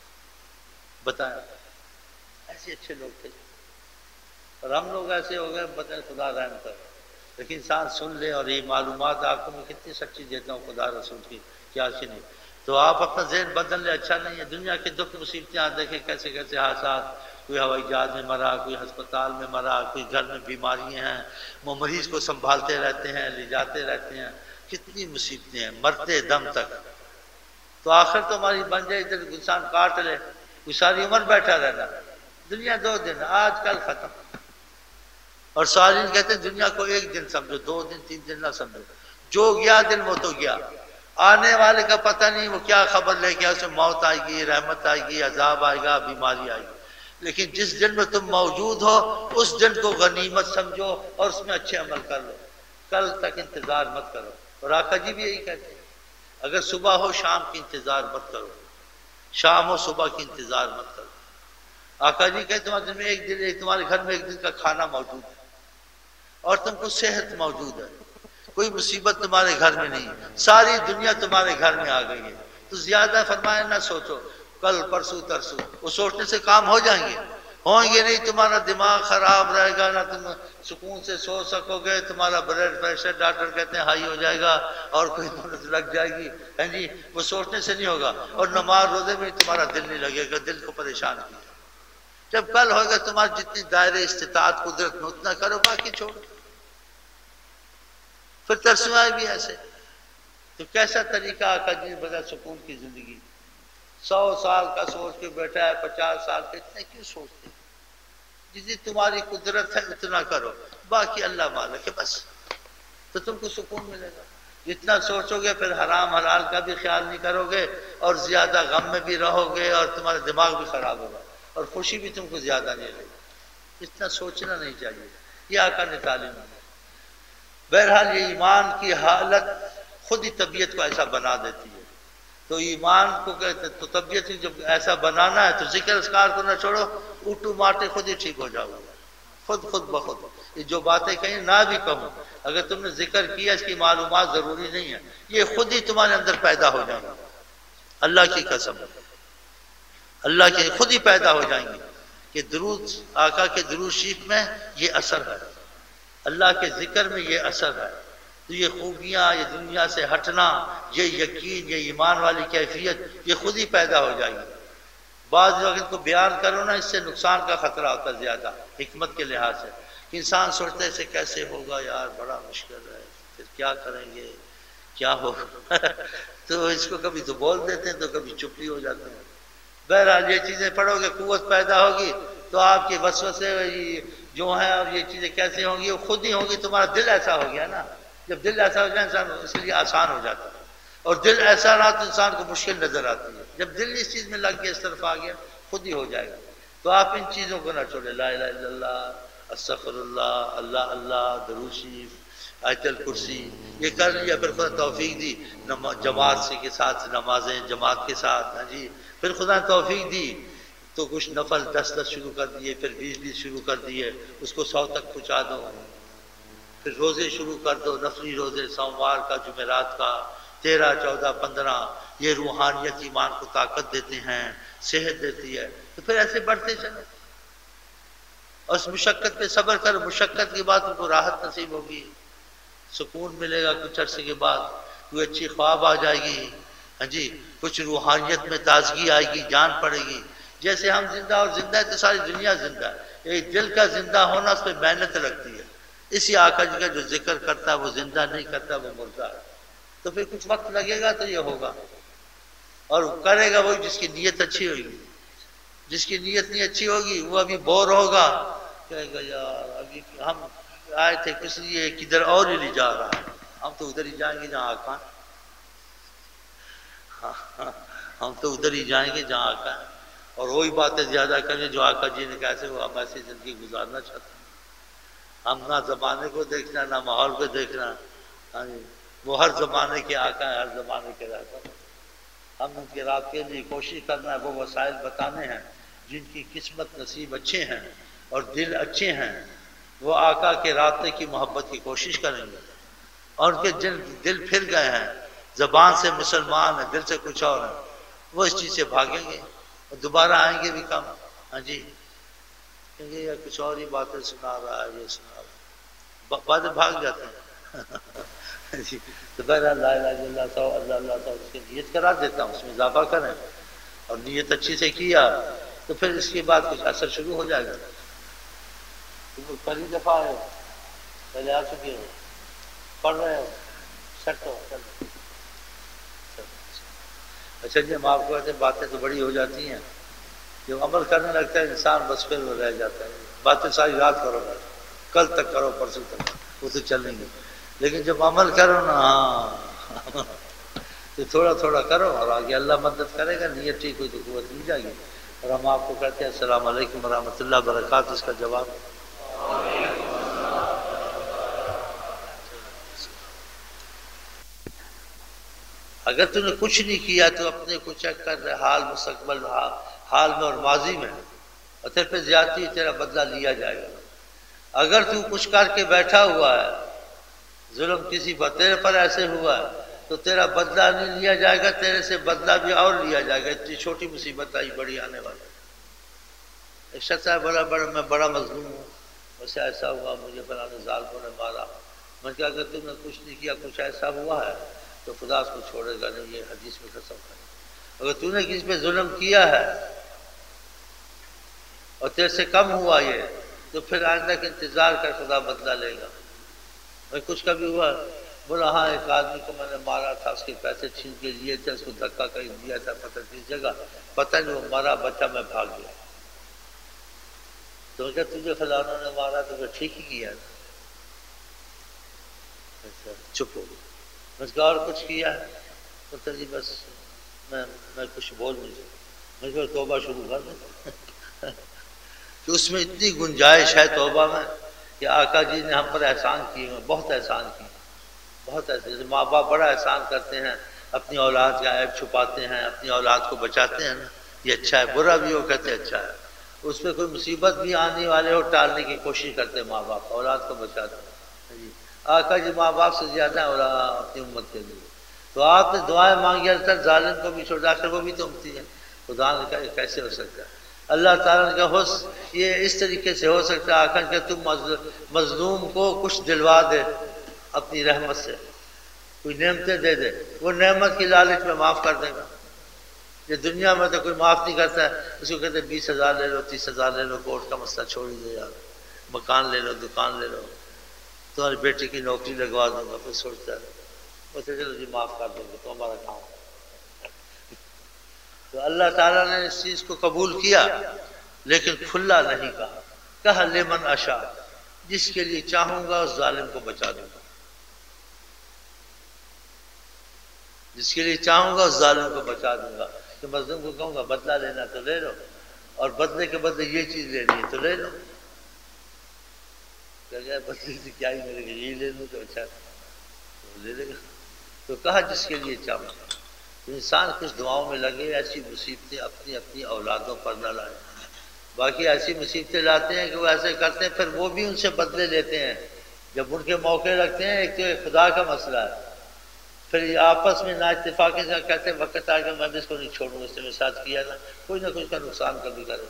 S1: بتائیں ایسے اچھے لوگ تھے اور ہم لوگ ایسے ہو گئے بتائیں خدا رحم کر. لیکن انسان سن لے اور یہ معلومات آپ کو میں کتنی سچی دیتا ہوں خدا رسول کی, کیا اچھی نہیں. تو آپ اپنا ذہن بدل لیں, اچھا نہیں ہے. دنیا کے دکھ مصیبتیں آپ دیکھیں کیسے کیسے حادثات. کوئی ہوائی جہاز میں مرا, کوئی ہسپتال میں مرا, کوئی گھر میں بیماریاں ہیں, وہ مریض کو سنبھالتے رہتے ہیں, لے جاتے رہتے ہیں. کتنی مصیبتیں ہیں مرتے دم تک. تو آخر تو ہماری بن جائے ادھر انسان کاٹ لے, کوئی ساری عمر بیٹھا رہنا. دنیا 2 دن, آج کل ختم. اور سالین کہتے ہیں دنیا کو 1 دن سمجھو, 2 دن 3 دن نہ سمجھو. جو گیا دن وہ تو گیا. آنے والے کا پتہ نہیں وہ کیا خبر لے گیا. اس میں موت آئے گی, رحمت آئے گی, عذاب آئے گا, بیماری آئے گی. لیکن جس دن میں تم موجود ہو اس دن کو غنیمت سمجھو اور اس میں اچھے عمل کر لو. کل تک انتظار مت کرو. اور آقا جی بھی یہی کہتے ہیں اگر صبح ہو شام کی انتظار مت کرو, شام ہو صبح کی انتظار مت کرو. آقا جی کہتے تمہارے دن میں 1 دن, تمہارے گھر میں 1 دن کا کھانا موجود ہے اور تم کو صحت موجود ہے, کوئی مصیبت تمہارے گھر میں نہیں, ساری دنیا تمہارے گھر میں آ گئی ہے. تو زیادہ فرمایا نہ سوچو, کل پرسوں ترسوں. وہ سوچنے سے کام ہو جائیں گے, ہوں گے نہیں. تمہارا دماغ خراب رہے گا, نہ تم سکون سے سو سکو گے. تمہارا بلڈ پریشر ڈاکٹر کہتے ہیں ہائی ہو جائے گا اور کوئی دولت لگ جائے گی. ہاں جی وہ سوچنے سے نہیں ہوگا. اور نماز روزے میں تمہارا دل نہیں لگے گا, دل کو پریشان کیا. جب کل ہوگا تمہاری جتنی دائرے استطاعت قدرت میں اتنا کرو, باقی چھوڑو. پھر ترسوائے بھی ایسے. تو کیسا طریقہ آقا جی بغیر سکون کی زندگی. 100 سال کا سوچ کے بیٹھا ہے, 50 سال کا, اتنے کیوں سوچتے؟ جتنی تمہاری قدرت ہے اتنا کرو, باقی اللہ مالک ہے بس. تو تم کو سکون ملے گا. جتنا سوچو گے پھر حرام حلال کا بھی خیال نہیں کرو گے اور زیادہ غم میں بھی رہو گے اور تمہارا دماغ بھی خراب ہوگا اور خوشی بھی تم کو زیادہ نہیں لگے گی. اتنا سوچنا نہیں چاہیے. یہ آقا نے تعلیم دی. بہرحال یہ ایمان کی حالت خود ہی طبیعت کو ایسا بنا دیتی ہے. تو ایمان کو کہتے تو طبیعت جب ایسا بنانا ہے تو ذکر اذکار کو نہ چھوڑو, اوٹو مارتے خود ہی ٹھیک ہو جاؤ گے, خود بخود. یہ جو باتیں کہیں نہ بھی کہوں, اگر تم نے ذکر کیا اس کی معلومات ضروری نہیں ہے, یہ خود ہی تمہارے اندر پیدا ہو جائیں گے. اللہ کی قسم, اللہ کے خود ہی پیدا ہو جائیں گے کہ درود آقا کے درود شریف میں یہ اثر ہے, اللہ کے ذکر میں یہ اثر ہے. تو یہ خوبیاں, یہ دنیا سے ہٹنا, یہ یقین, یہ ایمان والی کیفیت یہ خود ہی پیدا ہو جائے گی. بعض وقت کو بیان کرو نا، اس سے نقصان کا خطرہ ہوتا ہے زیادہ حکمت کے لحاظ سے، کہ انسان سوچتا ہے اسے کیسے ہوگا یار، بڑا مشکل ہے، پھر کیا کریں گے، کیا ہوگا تو اس کو کبھی تو بول دیتے ہیں تو کبھی چپ ہی ہو جاتے ہیں۔ بہرحال یہ چیزیں پڑھو گے، قوت پیدا ہوگی تو آپ کے وسوسے جو ہیں اور یہ چیزیں کیسے ہوں گی، وہ خود ہی ہوں گی، تمہارا دل ایسا ہو گیا نا، جب دل ایسا ہو جائے انسان اس کے لیے آسان ہو جاتا ہے، اور دل ایسا رہا تو انسان کو مشکل نظر آتی ہے، جب دل اس چیز میں لگ گیا، اس طرف آ گیا، خود ہی ہو جائے گا۔ تو آپ ان چیزوں کو نہ چھوڑیں، لا الہ الا اللہ، استغفر اللہ، اللہ اللہ، درود شریف، آیت الکرسی، یہ کر لیا، پھر خدا توفیق دی جماعت سے کے ساتھ نمازیں جماعت کے ساتھ، ہاں جی، پھر خدا توفیق دی تو کچھ نفل 10 شروع کر دیے، پھر 20 شروع کر دیے، اس کو 100 تک پہنچا دو، پھر روزے شروع کر دو، نفلی روزے، سوموار کا، جمعرات کا، 13 14 15، یہ روحانیت ایمان کو طاقت دیتے ہیں، صحت دیتی ہے، تو پھر ایسے بڑھتے چلو، اور اس مشقت پہ صبر کرو، مشقت کے بعد ان کو راحت نصیب ہوگی، سکون ملے گا، کچھ عرصے کے بعد کوئی اچھی خواب آ جائے گی، ہاں جی، کچھ روحانیت میں تازگی آئے گی، جان پڑے گی، جیسے ہم زندہ اور زندہ ہے تو ساری دنیا زندہ ہے، ایک دل کا زندہ ہونا اس پہ محنت لگتی ہے، اسی آقا جی کا جو ذکر کرتا ہے وہ زندہ نہیں کرتا، وہ مردہ ہے، تو پھر کچھ وقت لگے گا تو یہ ہوگا، اور کرے گا وہی جس کی نیت اچھی ہوگی، جس کی نیت نہیں اچھی ہوگی وہ ابھی بور ہوگا، کہے گا یار ابھی ہم آئے تھے کس لیے، کدھر اور ہی نہیں جا رہا ہے، ہم تو ادھر ہی جائیں گے جہاں آقا ہے، ہم تو ادھر ہی جائیں گے جہاں آقا ہے، اور وہی باتیں زیادہ کریں جو آقا جی نے کیسے وہ ہم ایسی زندگی گزارنا چاہتے ہیں، ہم نہ زمانے کو دیکھنا نہ ماحول کو دیکھنا، ہاں جی، وہ ہر زمانے کے آقا ہیں، ہر زمانے کے رہتا ہے، ہم ان کے رات کے لیے کوشش کرنا ہے، وہ وسائل بتانے ہیں جن کی قسمت نصیب اچھے ہیں اور دل اچھے ہیں، وہ آقا کے رابطے کی محبت کی کوشش کریں گے، اور ان کے دل پھر گئے ہیں، زبان سے مسلمان ہیں، دل سے کچھ اور ہے، وہ اس چیز سے بھاگیں گے اور دوبارہ آئیں گے بھی کم، ہاں جی، کہیں گے یا کچھ اور ہی باتیں سنا رہا ہے، یہ سنا رہا ہے، بعد بھاگ جاتے ہیں جی، تو بہرحال لا الہ الا اللہ سو اللہ اللہ سو اس کی نیت کرا دیتا ہوں، اس میں اضافہ کریں، اور نیت اچھی سے کیا تو پھر اس کے بعد کچھ اثر شروع ہو جائے گا، تم پہلی دفعہ آئے ہو، پہلے آ چکے ہو، پڑھ رہے ہو، سیٹ ہو، اچھا جی، ہم آپ کو کہتے ہیں باتیں تو بڑی ہو جاتی ہیں، جب عمل کرنے لگتا ہے انسان بس پھر وہ رہ جاتا ہے، باتیں ساری رات کرو گا، کل تک کرو، پرسوں تک وہ تو چلیں گے، لیکن جب عمل کرو نا، ہاں تو تھوڑا تھوڑا کرو، اور آگے اللہ مدد کرے گا، نیت ٹھیک ہوئی تو قوت مل جائے گی، اور ہم آپ کو کہتے ہیں السلام علیکم ورحمۃ اللہ وبرکاتہ، اس کا جواب اگر تم نے کچھ نہیں کیا تو اپنے کو چیک کر رہے، حال مستقبل حال میں اور ماضی میں، اور تیرے پہ زیادتی تیرا بدلہ لیا جائے گا، اگر تو کچھ کر کے بیٹھا ہوا ہے، ظلم کسی پر تیرے پر ایسے ہوا ہے تو تیرا بدلہ نہیں لیا جائے گا، تیرے سے بدلہ بھی اور لیا جائے گا، اتنی چھوٹی مصیبت آئی بڑی آنے والی، ایک شخص ہے میں بڑا مظلوم ہوں، ویسے ایسا ہوا، مجھے فلاں ظالموں نے مارا، میں کہا اگر تم نے کچھ نہیں کیا، کچھ ایسا ہوا ہے تو خدا اس کو چھوڑے گا نہیں، یہ حدیث میں قسم ہے، اگر تو نے کسی پہ ظلم کیا ہے اور تیرے سے کم ہوا یہ، تو پھر آئندہ کا انتظار کر، خدا بدلہ لے گا، میں کچھ کبھی ہوا، بولا ہاں ایک آدمی کو میں نے مارا تھا، اس کے پیسے چھین کے لیے تھے، اس کو دھکا کر دیا تھا، پتہ کس جگہ، پتہ نہیں، وہ مرا، بچہ میں بھاگ گیا، تو کیا تجھے فلانوں نے مارا تو پھر ٹھیک ہی کیا نا، اچھا چپ ہو گیا، بس اور کچھ کیا ہے، بولتا جی بس میں کچھ بول نہیں سکتا، مجھ پر توبہ شروع کر دیں کہ اس میں اتنی گنجائش ہے توبہ میں کہ آقا جی نے ہم پر احسان کیے ہیں، بہت احسان کیے ہیں، بہت ایسے ماں باپ بڑا احسان کرتے ہیں، اپنی اولاد کا عیب چھپاتے ہیں، اپنی اولاد کو بچاتے ہیں نا، یہ اچھا ہے، برا بھی ہو کہتے اچھا ہے، اس پہ کوئی مصیبت بھی آنے والے ہو ٹالنے کی کوشش کرتے ہیں ماں باپ، اولاد کو بچاتے ہیں جی، آقا جی ماں باپ سے زیادہ ہے اولاد اپنی امت کے لیے، تو آپ نے دعائیں مانگی اللہ ظالم کو بھی چھوڑا کر، وہ بھی تو امتی ہے، خدا نے کہا یہ کیسے ہو سکتا ہے، اللہ تعالیٰ کا حسن یہ اس طریقے سے ہو سکتا ہے، آخر کہ تم مظلوم کو کچھ دلوا دے اپنی رحمت سے، کوئی نعمتیں دے دے، وہ نعمت کی لالچ میں معاف کر دے گا، یہ دنیا میں تو کوئی معاف نہیں کرتا ہے، اس کو کہتے 20,000 لے لو، 30,000 لے لو، کورٹ کا مسئلہ چھوڑ ہی دو یار، مکان لے لو، دکان لے لو، تمہاری بیٹی کی نوکری لگوا دوں گا، پھر سوچتا ہے وہ تو چلو جی معاف کر دیں گے تو ہمارا کام ہے۔ تو اللہ تعالیٰ نے اس چیز کو قبول کیا لیکن کھلا نہیں کہا، کہا لمن اشاء، جس کے لیے چاہوں گا اس ظالم کو بچا دوں گا، جس کے لیے چاہوں گا اس ظالم کو بچا دوں گا۔ کہ مظلوم کو کہوں گا بدلہ لینا تو لے لو، اور بدلے کے بدلے یہ چیز لینی ہے تو لے لو، کہ گیا بدلے سے کیا ہی ملے گا، یہی لے لوں تو اچھا لے لے گا۔ تو کہا جس کے لیے چاہوں گا، تو انسان کچھ دعاؤں میں لگے، ایسی مصیبتیں اپنی اپنی اولادوں پر نہ لائیں۔ باقی ایسی مصیبتیں لاتے ہیں کہ وہ ایسے کرتے ہیں، پھر وہ بھی ان سے بدلے لیتے ہیں جب ان کے موقع رکھتے ہیں۔ ایک تو یہ خدا کا مسئلہ ہے، پھر یہ آپس میں نا اتفاقی سے کہتے ہیں وقت آ کے میں بھی اس کو نہیں چھوڑوں گا، اس نے میرے ساتھ کیا نا، کوئی نہ کوئی کا نقصان کبھی کرے،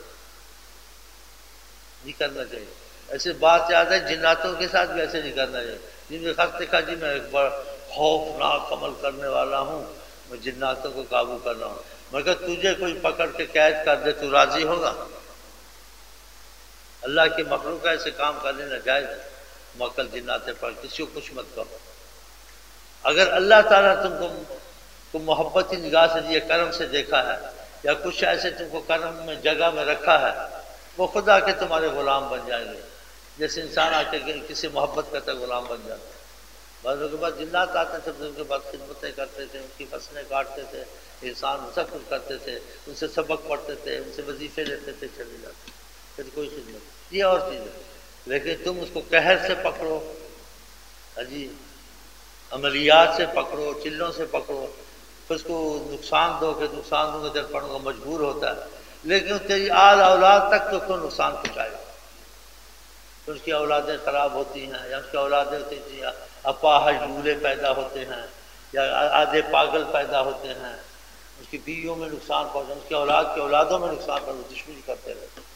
S1: نہیں کرنا چاہیے۔ ایسے بات یاد ہے جناتوں کے ساتھ بھی ایسے نہیں کرنا چاہیے، جن کے خط لکھا جی میں ایک بڑا خوفناک عمل کرنے والا ہوں، میں جناتوں کو قابو کر رہا ہوں، مگر تجھے کوئی پکڑ کے قید کر دے تو راضی ہوگا؟ اللہ کی مخلوق ایسے کام کرنے ناجائز ہے، مکل جناتیں پر کسی کو کچھ مت کرو۔ اگر اللہ تعالیٰ تم کو محبتی نگاہ سے یہ کرم سے دیکھا ہے، یا کچھ ایسے تم کو کرم میں جگہ میں رکھا ہے، وہ خدا کے تمہارے غلام بن جائیں گے، جیسے انسان آ کے کسی محبت کرتا غلام بن جاتا ہے۔ بعضوں کے بعد جنات آتے تھے، ان کے بعد خدمتیں کرتے تھے، ان کی فصلیں کاٹتے تھے، انسان سب کچھ کرتے تھے، ان سے سبق پڑھتے تھے، ان سے وظیفے لیتے تھے، چلے جاتے، پھر کوئی خدمت، یہ اور چیز ہے۔ لیکن تم اس کو قہر سے پکڑو، جی عملیات سے پکڑو، چلوں سے پکڑو، پھر اس کو نقصان دو کہ نقصان دوں گا جب پڑھوں گا، مجبور ہوتا ہے، لیکن تیری آل اولاد تک تو کوئی نقصان پہنچائے گا، تو اس کی اولادیں خراب ہوتی ہیں، یا اس کی اولادیں ہوتی ہیں اپاہج لولے پیدا ہوتے ہیں، یا آدھے پاگل پیدا ہوتے ہیں، اس کی بیویوں میں نقصان پہنچا، اس کی اولاد کے اولادوں میں نقصان پہنچا، دشمنی کرتے رہتے ہیں۔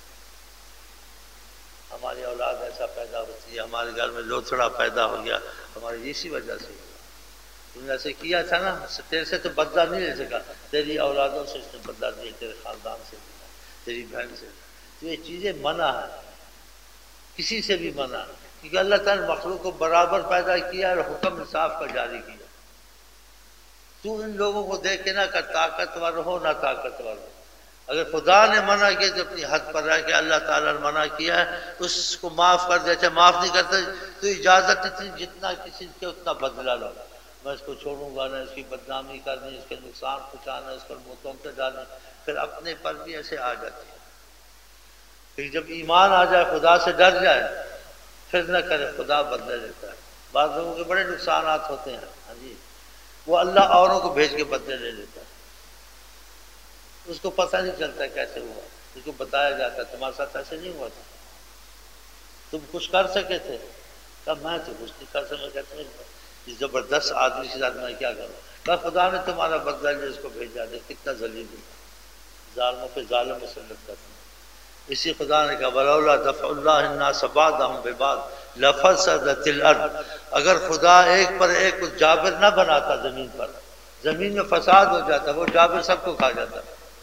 S1: ہماری اولاد ایسا پیدا ہوتی ہے، ہمارے گھر میں لوتھڑا پیدا ہو گیا، ہماری اسی وجہ سے تم نے ایسے کیا تھا نا، تیرے سے تو بدلہ نہیں لے سکا، تیری اولادوں سے اس نے بدلہ دیا، تیرے خاندان سے، تیری بہن سے۔ تو یہ چیزیں منع ہے، کسی سے بھی منع ہے، کیونکہ اللہ تعالیٰ نے مخلوق کو برابر پیدا کیا اور حکم انصاف کا جاری کیا۔ تو ان لوگوں کو دیکھ کے نہ کہ طاقتور ہو نہ طاقتور ہو، اگر خدا نے منع کیا تو اپنی حد پر رہ کے اللہ تعالیٰ نے منع کیا ہے اس کو معاف کر دیتے، معاف نہیں کرتے تو اجازت اتنی جتنا کسی کے اتنا بدلہ لو، میں اس کو چھوڑوں گا نہ، اس کی بدنامی کرنی، اس کے نقصان پہنچانا، اس پر منہ تہمتیں ڈالنا، پھر اپنے پر بھی ایسے آ جاتے ہیں۔ پھر جب ایمان آ جائے، خدا سے ڈر جائے، پھر نہ کرے، خدا بدلہ لیتا ہے۔ بعض لوگوں کے بڑے نقصانات ہوتے ہیں، ہاں جی، وہ اللہ اوروں کو بھیج کے بدلے لے لیتا ہے، اس کو پتہ نہیں چلتا کیسے ہوا، اس کو بتایا جاتا ہے تمہارے ساتھ ایسے نہیں ہوا تھا، تم کچھ کر سکے تھے، کہا میں تو کچھ نہیں کر سکا، کہتے ہیں اس زبردست آدمی کے ساتھ میں کیا کروں، کہا خدا نے تمہارا بدلہ لے اس کو بھیجا دے، کتنا ذلیل ہے، ظالموں پہ ظالم مسلط کرتے ہیں۔ اسی خدا نے کہا ولولا دفع اللہ الناس بعضهم ببعض لفسدت الارض، اگر خدا ایک پر ایک کو جابر نہ بناتا زمین پر، زمین میں فساد ہو جاتا، وہ جابر سب کو کھا جاتا،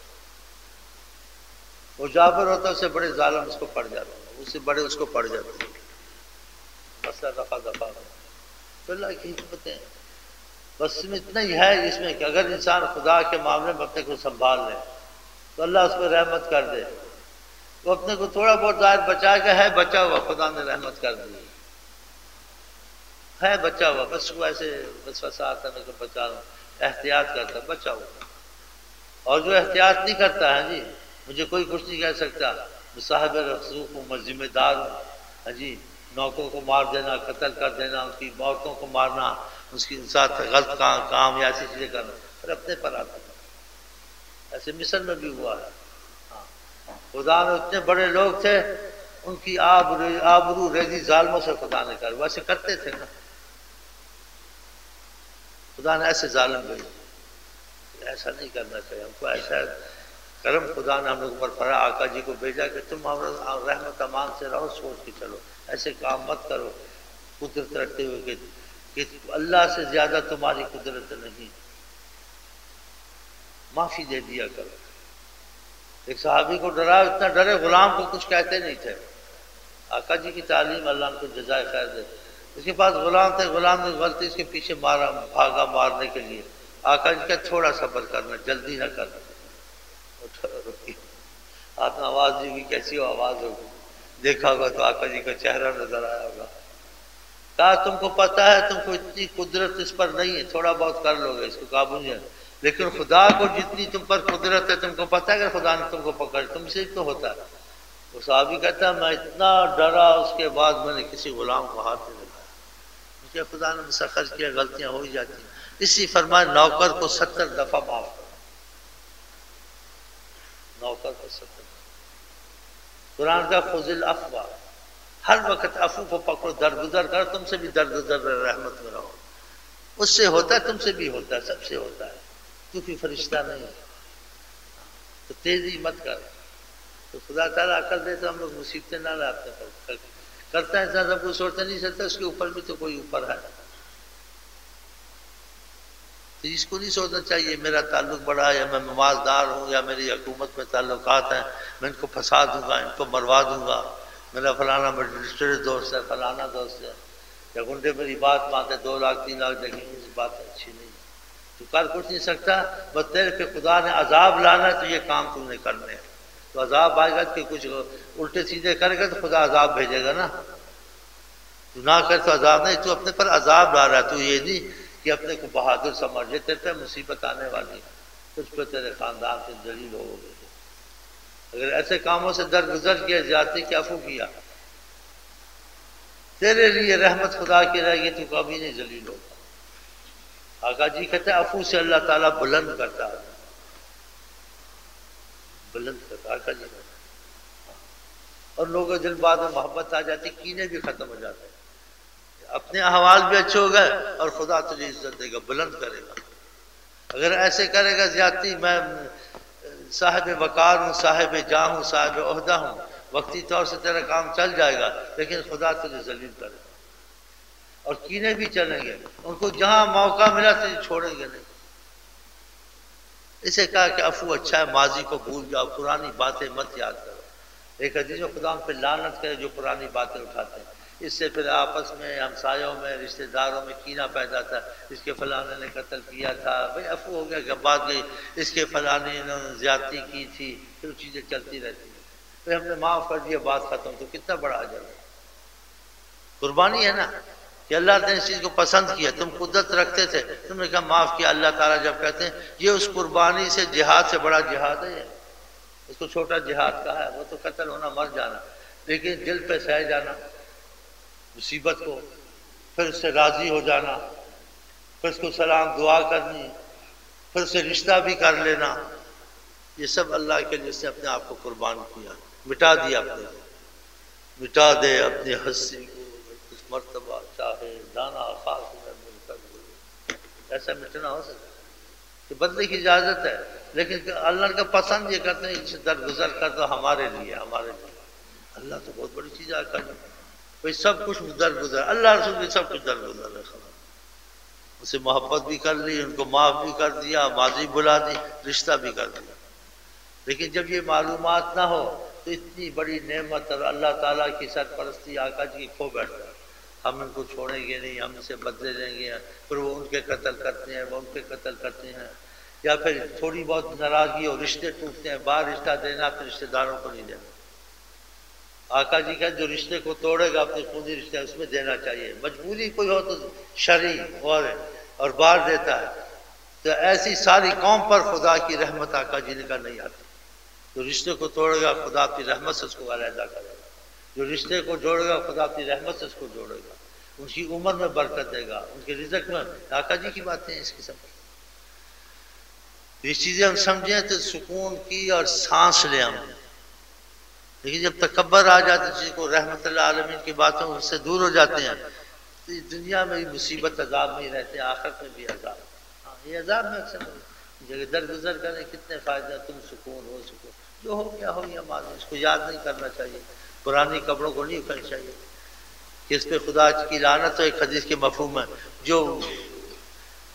S1: وہ جابر ہوتا اس سے بڑے ظالم اس کو پڑ جاتے، اس سے بڑے اس کو پڑ جاتے، مسئلہ دفعہ دفعہ۔ تو اللہ کی حکمتیں بس میں اتنا ہی ہے اس میں کہ اگر انسان خدا کے معاملے میں اپنے کو سنبھال لے تو اللہ اس پہ رحمت کر دے، وہ اپنے کو تھوڑا بہت ظاہر بچا کے ہے بچا ہوا، خدا نے رحمت کر دی ہے بچا ہوا، بس وہ ایسے بس آتا میں کو بچا رہا ہوں، احتیاط کرتا بچا ہوا، اور جو احتیاط نہیں کرتا ہے جی مجھے کوئی کچھ نہیں کہہ سکتا، میں صاحب رسوخ ہوں، میں ذمہ دار ہوں، ہاں جی، نوکروں کو مار دینا، قتل کر دینا، ان کی عورتوں کو مارنا، اس کے ساتھ غلط کام یا ایسی چیزیں کرنا، پھر اپنے پر آتا ہے۔ ایسے مصر میں بھی ہوا ہے، خدا نے اتنے بڑے لوگ تھے، ان کی آبرو ریزی ظالموں سے خدا نے کر، ویسے کرتے تھے نا، خدا نے ایسے ظالم بھیجے، ایسا نہیں کرنا چاہیے ہم کو، ایسا کرم خدا نے ہم لوگ پر فرا آقا جی کو بھیجا کہ تم رحمت امان سے رہو، سوچ کے چلو، ایسے کام مت کرو قدرت رکھتے ہوئے کہ اللہ سے زیادہ تمہاری قدرت نہیں، معافی دے دیا کرو۔ ایک صحابی کو ڈرا، اتنا ڈرے غلام کو کچھ کہتے نہیں تھے۔ آقا جی کی تعلیم اللہ ان کو جزائے خیر دے۔ اس کے پاس غلام تھے، غلام نے غلطی اس کے پیچھے مارا، بھاگا مارنے کے لیے۔ آقا جی کا تھوڑا صبر کرنا، جلدی نہ کرنا۔ آپ نے آواز دی ہوئی، کیسی ہو آواز ہوگی، دیکھا ہوگا تو آقا جی کا چہرہ نظر آیا ہوگا۔ کہا تم کو پتہ ہے تم کو اتنی قدرت اس پر نہیں ہے، تھوڑا بہت کر لو گے، اس کو قابو نہیں ہے، لیکن خدا کو جتنی تم پر قدرت ہے تم کو پتہ ہے کہ خدا نے تم کو پکڑ، تم سے تو ہوتا ہے۔ وہ صحابی کہتا ہے میں اتنا ڈرا، اس کے بعد میں نے کسی غلام کو ہاتھ نہیں لگایا، کیونکہ خدا نے مسخر کیا، غلطیاں ہو ہی جاتی ہیں۔ اسی فرمائے نوکر کو 70 دفعہ معاف کرو، نوکر کو 70 دفعہ۔ قرآن کا خذ العفو، ہر وقت عفو کو پکڑو، درگزر کر، تم سے بھی درگزر رحمت میں رہو۔ اس سے ہوتا ہے، تم سے بھی ہوتا ہے، سب سے ہوتا ہے، تو کوئی فرشتہ نہیں ہے، تو تیزی مت کر۔ تو خدا تعالیٰ عقل دے تو ہم لوگ مصیبتیں نہ لاتے ہیں، کرتا ہے انسان سب کچھ سوچتا نہیں سکتا، اس کے اوپر بھی تو کوئی اوپر ہے، تو اس کو نہیں سوچنا چاہیے میرا تعلق بڑا ہے، یا میں نمازدار ہوں، یا میری حکومت میں تعلقات ہیں، میں ان کو پھنسا دوں گا، ان کو مروا دوں گا، میرا فلانا ایڈمنسٹریٹر دوست ہے، فلانا دوست ہے، یا گنڈے میری بات مانتے 2 لاکھ 3 لاکھ دیں گے، اس بات اچھی نہیں ہے، تو کر کچھ نہیں سکتا، بس تیرے پہ خدا نے عذاب لانا ہے تو یہ کام تم نے کرنے ہیں، تو عذاب آئے گا کہ کچھ الٹے سیدھے کرے گا تو خدا عذاب بھیجے گا نا، تو نہ کر تو عذاب نہیں، تو اپنے پر عذاب لا رہا ہے، تو یہ نہیں کہ اپنے کو بہادر سمجھ لے، تیرے پہ مصیبت آنے والی ہے، تجھ پہ تیرے خاندان سے ذلیل ہو گئے۔ اگر ایسے کاموں سے درگزر کیا، زیادتی کے عفو کیا، تیرے لیے رحمت خدا کی رہے گی، تو کبھی نہیں ذلیل ہوگا۔ آقا جی کہتے ہیں عفو سے اللہ تعالیٰ بلند کرتا ہے، بلند کرتا ہے آقا جی، اور لوگوں دل بعد میں محبت آ جاتی، کینے بھی ختم ہو جاتے ہیں، اپنے احوال بھی اچھے ہو گئے اور خدا تجھے عزت دے گا، بلند کرے گا۔ اگر ایسے کرے گا زیادتی، میں صاحب وقار ہوں، صاحب جاہ ہوں، صاحب عہدہ ہوں، وقتی طور سے تیرا کام چل جائے گا، لیکن خدا تجھے ذلیل کرے گا، اور کینے بھی چلیں گے، ان کو جہاں موقع ملا تجھے چھوڑیں گے نہیں۔ اسے کہا کہ عفو اچھا ہے، ماضی کو بھول جاؤ، پرانی باتیں مت یاد کرو۔ ایک حدیث میں خدا ان پہ لعنت کرے جو پرانی باتیں اٹھاتے ہیں، اس سے پھر آپس میں، ہمسایوں میں، رشتہ داروں میں کینہ پیدا تھا، اس کے فلانے نے قتل کیا تھا، بھئی عفو ہو گیا کہ بات گئی، اس کے فلانے نے زیادتی کی تھی، پھر چیزیں چلتی رہتی ہیں، پھر ہم نے معاف کر دیا، بات ختم، تو کتنا بڑا اجر ہے، قربانی ہے نا، کہ اللہ نے اس چیز کو پسند کیا، تم قدرت رکھتے تھے، تم نے کہا معاف کیا، اللہ تعالیٰ جب کہتے ہیں یہ اس قربانی سے، جہاد سے بڑا جہاد ہے، اس کو چھوٹا جہاد کہا ہے، وہ تو قتل ہونا، مر جانا، لیکن دل پہ سہ جانا مصیبت کو، پھر اس سے راضی ہو جانا، پھر اس کو سلام دعا کرنی، پھر اسے رشتہ بھی کر لینا، یہ سب اللہ کے لیے اس نے اپنے آپ کو قربان کیا، مٹا دیا اپنے کو، مٹا دے اپنی ہستی کو اس مرتبہ چاہے دانا خاک میں مل کر گزرے، ایسا مٹنا ہو سکتا کہ بدلے کی اجازت ہے، لیکن اللہ کا پسند یہ کرتے ہیں کہ درگزر کر دو ہمارے لیے، ہمارے لیے، اللہ تو بہت بڑی چیز ہے، بھئی سب کچھ درگزر، اللہ رسول نے سب کچھ درگزر رکھا، اسے محبت بھی کر لی، ان کو معاف بھی کر دیا، ماضی بلا دی، رشتہ بھی کر دیا، لیکن جب یہ معلومات نہ ہو تو اتنی بڑی نعمت اور اللہ تعالیٰ کی سرپرستی آقا جی کی کھو بیٹھتا ہے، ہم ان کو چھوڑیں گے نہیں، ہم ان سے بدلے لیں گے، پھر وہ ان کے قتل کرتے ہیں، وہ ان کے قتل کرتے ہیں، یا پھر تھوڑی بہت ناراضگی ہو، رشتے ٹوٹتے ہیں، باہر رشتہ دینا اپنے رشتہ داروں کو نہیں دینا۔ آقا جی کا جو رشتے کو توڑے گا اپنے خونی رشتے اس میں دینا چاہیے، مجبوری کوئی ہو تو شرعی اور باہر دیتا ہے، تو ایسی ساری قوم پر خدا کی رحمت آقا جی نے کا نہیں آتی، جو رشتے کو توڑے گا خدا اپنی رحمت سے اس کو علیحدہ کرے گا، جو رشتے کو جوڑے گا خدا اپنی رحمت سے اس کو جوڑے گا، ان کی عمر میں برکت دے گا، ان کے رزق میں، آقا جی کی باتیں ہیں اس قسم کی، یہ چیزیں ہم سمجھیں تو سکون کی اور سانس لیں ہم، لیکن جب تکبر آ جاتے ہیں، جس کو رحمت اللہ عالمین کی باتوں سے دور ہو جاتے ہیں، تو اس دنیا میں بھی مصیبت عذاب میں ہی رہتے ہیں، آخرت میں بھی عذاب، یہ عذاب میں اکثر جگہ درگزر کریں کتنے فائدہ، تم سکون ہو، سکون جو ہو گیا ہو گیا ماضی، اس کو یاد نہیں کرنا چاہیے، پرانی قبروں کو نہیں اٹھانی چاہیے، کہ اس پہ خدا کی لعنت، تو ایک حدیث کے مفہوم ہے، جو